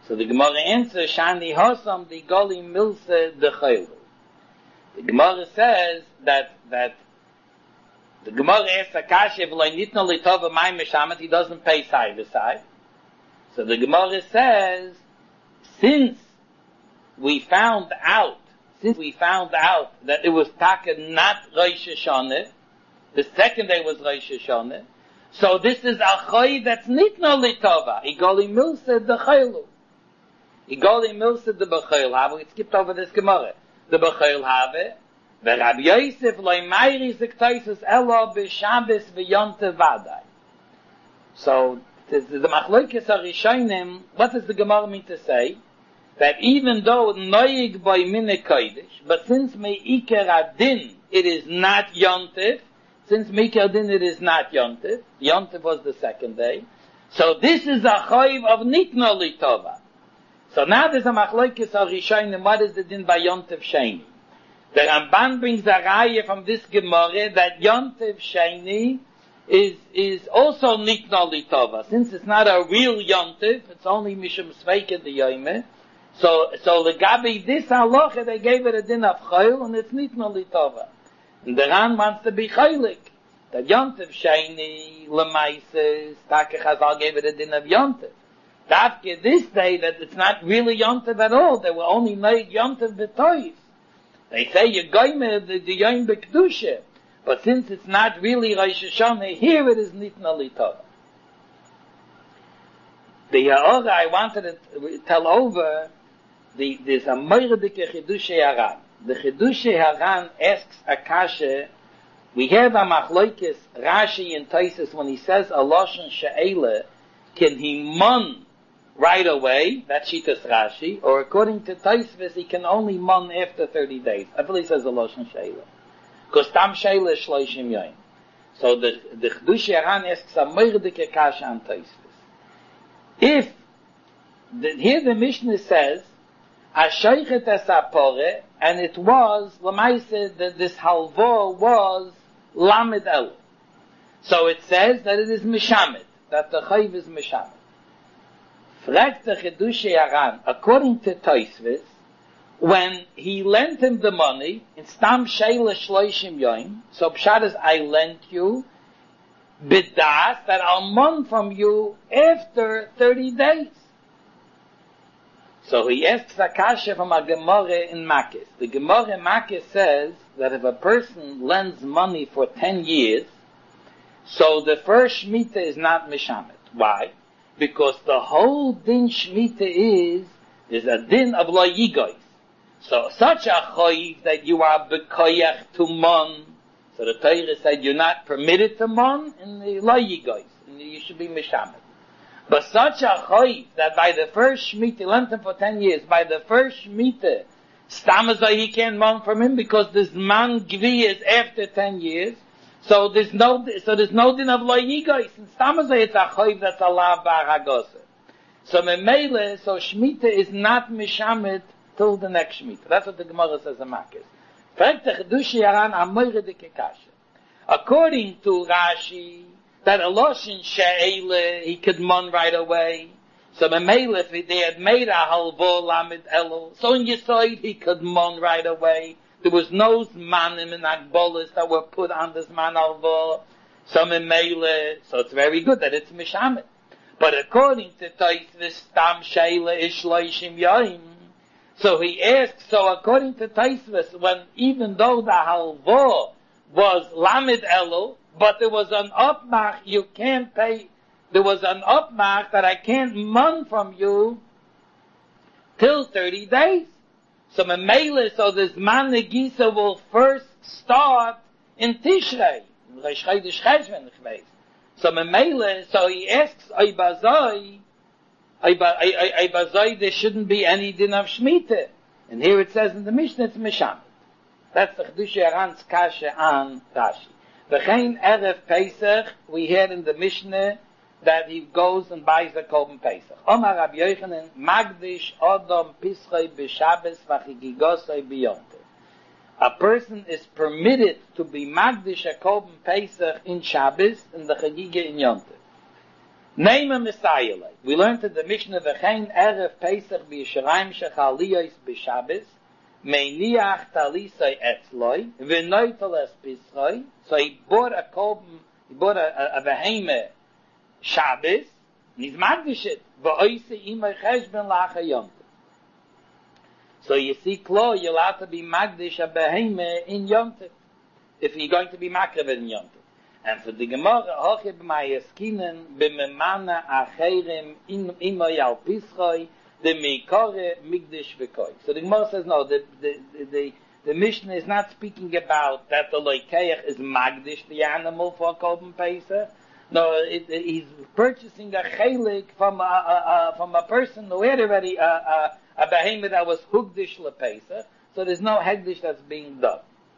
So the Gemara answers, Shani Hosam the Goli Milse de Chaylu. The Gemara says that the Gemara asks Akasha, he doesn't pay side by side. So the Gemara says, since we found out that it was Taka not Rosh Hashanah, the second day was Rosh Hashanah, so this is a Choy that's Nitna Litova. Igoli Milse de Chaylu. Igoli Milse de Bechayl Have. We skipped over this Gemara. The Bechayl Have. The Rabbi Yosef loy Meiri Zektoisus Elo b'Shabbos v'Yontev Vadai. So the Machlokes HaRishonim, what does the Gemara mean to say? That even though Noig by Minne Kodesh, but since Me'iker Adin it is not Yontev, since Me'iker Adin it is not Yontev, Yontev was the second day, so this is a Choiv of Nitna Litova. So now there's a Machlokes HaRishonim, what is the din by Yontev Sheni? The Ramban brings a raya from this Gemara that Yontev Sheni is also Nitna Litova. Since it's not a real Yontev, it's only Mishum Sveike the Yoime. So Legabi this halacha, they gave it a din of Chayil, and it's Nitna Litova. And the Ran wants to be Chaylik. That Yontev Sheni, Lemaises, Taka Chazal gave it a din of Yontev. Dafke this day that it's not really Yontev at all. They were only made Yontev B'tois. They say you goyme the Yom B'Kedusha, but since it's not really Rosh Hashanah, here it is Nitna Litova. The Ha'ora I wanted to tell over, there's a Moiradike Chidushe Haran. The Chidushe Haran asks Akasha, we have a Machlokes Rashi in Taisus when he says a Lashon She'ela, can he mon right away, that's Shitas Rashi, or according to Taisvis, he can only mon after 30 days. I believe he says a Lashon She'ela. Because Tam She'ela is Shloishim Yoim. So the Chidushe Haran asks a Moiradike Kasha on Taisvis. If, here the Mishnah says, Ashoichet Esapore, and it was, Lamaise, that this halvo was Lamed El. So it says that it is Mishamet, that the Chayv is Mishamet. Fragt the Chidushe Haran, according to Tosfos, when he lent him the money, in Stam Sheila Shloishim Yoim, so Pshat is, I lent you, Bidas, that I'll mon from you after 30 days. So he asks Akasha from a Gemara in Makis. The Gemara in Makis says that if a person lends money for 10 years, so the first Shemitah is not Mishamet. Why? Because the whole din Shemitah is a din of Lo Yigois. So such a Choiv that you are Bekoyach to mon, so the Torah said you're not permitted to mon in the Lo Yigois, and you should be Mishamet. But such a Choiv that by the first Shemitah, lent him for 10 years, by the first Shemitah, Stamazai he can't mon from him because this man Gvi is after 10 years, so there's no din of Lo Yigois. In Stamazai it's a Choiv that's a Lav Bar Hagose. So Memele, so Shemitah is not Mishamet till the next Shemitah. That's what the Gemara says in Makis. According to Rashi, that a Loshin She'ele, he could mon right away. So Memele, if they had made a halvo Lamed Elul, so in Yisoid he could mon right away. There was no Zmanim and Agbolas that were put on this man halvo. So Memele, so it's very good that it's Mishamet. But according to Tosfos, Stam Sheila is Shloishim Yoim. So he asks, so according to Tosfos, when even though the halvo was Lamed Elul, but there was an upmach you can't pay, there was an upmach that I can't mon from you till 30 days. So Memele, so this man Negisa will first start in Tishrei. So Memele, so he asks, Oibazoi, there shouldn't be any din of Shemitah. And here it says in the Mishnah, it's Mishamet. That's the Chidushe Haran's Kasha on Rashi. V'chein Erev Pesach, we heard in the Mishnah that he goes and buys a Korban Pesach. Omar Rabbi Yochanan, Magdish Odom Pischoi B'Shabbos V'chigigosoi B'Yontev. A person is permitted to be Magdish a Korban Pesach in Shabbos and the Chagiga in Yontev. Neima Messiah. We learned in the Mishnah V'chein Erev Pesach B'Yisharayim Shechaliyos B'Shabbos Meiniach Talisai Etzloi V'noitel Es Pisroi. So he bought a behemah Shabbos and he's magdish it. V'oise imay cheshben lacha yontif. So you see, Klo, you'll have to be magdish a behemah in yontif if you're going to be makrev in yontif. And for the Gemara, hoche b'mayaskinen b'memana acherim imay al pischoi the meikore migdish v'koi. So the Gemara says, no, the Mishnah is not speaking about that the loikeach is magdish the animal for Korban Pesach. No, he's purchasing a chelik from a person who had already a behemoth that was hugdish lePesach. So there's no hegdish that's being done.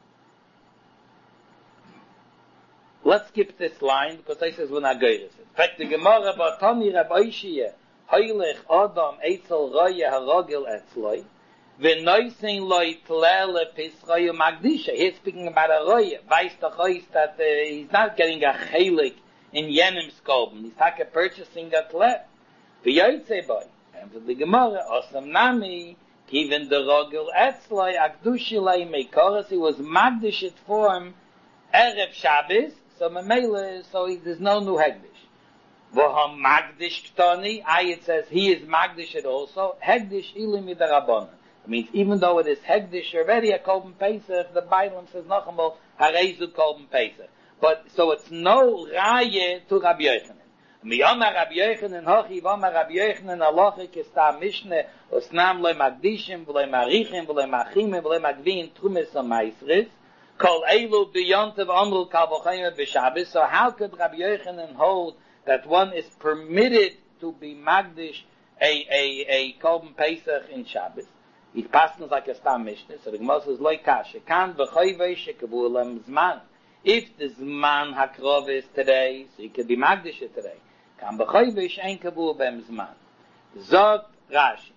Let's skip this line because I says we're not going to it. In fact, the Gemara Batani Rabbi Shia Heilich Adam Eitzel Roya Harogel Etzloi V'noisin Loi Tlele Pischayu Magdisha. He's speaking about a Roya. Weiß the Chois that he's not getting a chelik in Yenim's Korban. He's talking purchasing a tle. V'yoytze boy. And for the Gemara Osam Nami Even the Rogel Etzloi Akdushilei Meikoras. He was Magdish it for him Erev Shabbos. So Mamela, there's no new Hegdish. Voham Magdish Ktoni, it says he is Magdish it also. Hegdish Ilim Midarabona. It means even though it is Hegdish already a Korban Pesach, the Bible says Nachamol Harezu Korban Pesach. But so it's no Raye to Rabbi Yochanan. Miyama Rabbi Yochanan Hochi Vama Rabbi Yochanan Aloche Kesta Mishneh Osnam Loi Magdishim V'loi Marichim V'loi Machimim V'loi Magvin Trumis Amaisris. Kol Eilu B'Yontav Amrul Kal V'Chayim B'Shabbos. So how could Rabbi Yochanan hold that one is permitted to be magdish a Korban Pesach in Shabbos? It passes like a Stam Mishnah. So the Gemara says Loi Kasha Kan V'Chayvei Shekavu Lam Zman. If the Zman Hakrov is today, so you could be magdish it today. Kan V'Chayvei Shein Kavu B'Em Zman. Zog Rashi.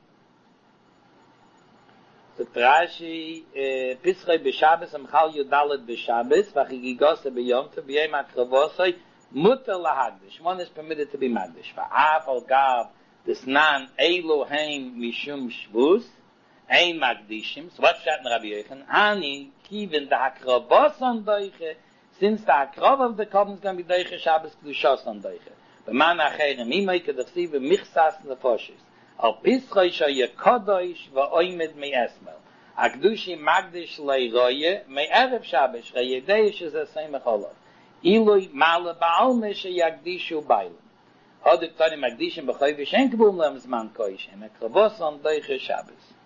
So Rashi, Pischoi b'Shabbos, Amchal Yudalet b'Shabbos, V'chigigose b'Yomtov, B'yem Akravosoi, Mutter lahagdish. One is permitted to be magdish. V'af al gav, Desnan Eloheim Mishum Shvus, Ein Magdishim. So what's that in Rabbi Yochanan? Ani, Kivin da Akravos on Doiche, since the Akrav of the Korban is going to be Doiche, Shabbos Kedushos on Doiche. B'man acherem, Imay Kedachsiv, V'michsas Nefoshes. Al Pischoi Shoye Kodosh V'oimed Me'esmel. Akdushi Magdish Leiroye Me'erev Shabbos Reyedeish is the same Echolov. Ilui Male Ba'alme Sheyagdishu Bailim. Hodik Tani Magdishim B'choy V'shen K'bum Lem Zman Koishim. Ekravos on Doiche Shabbos.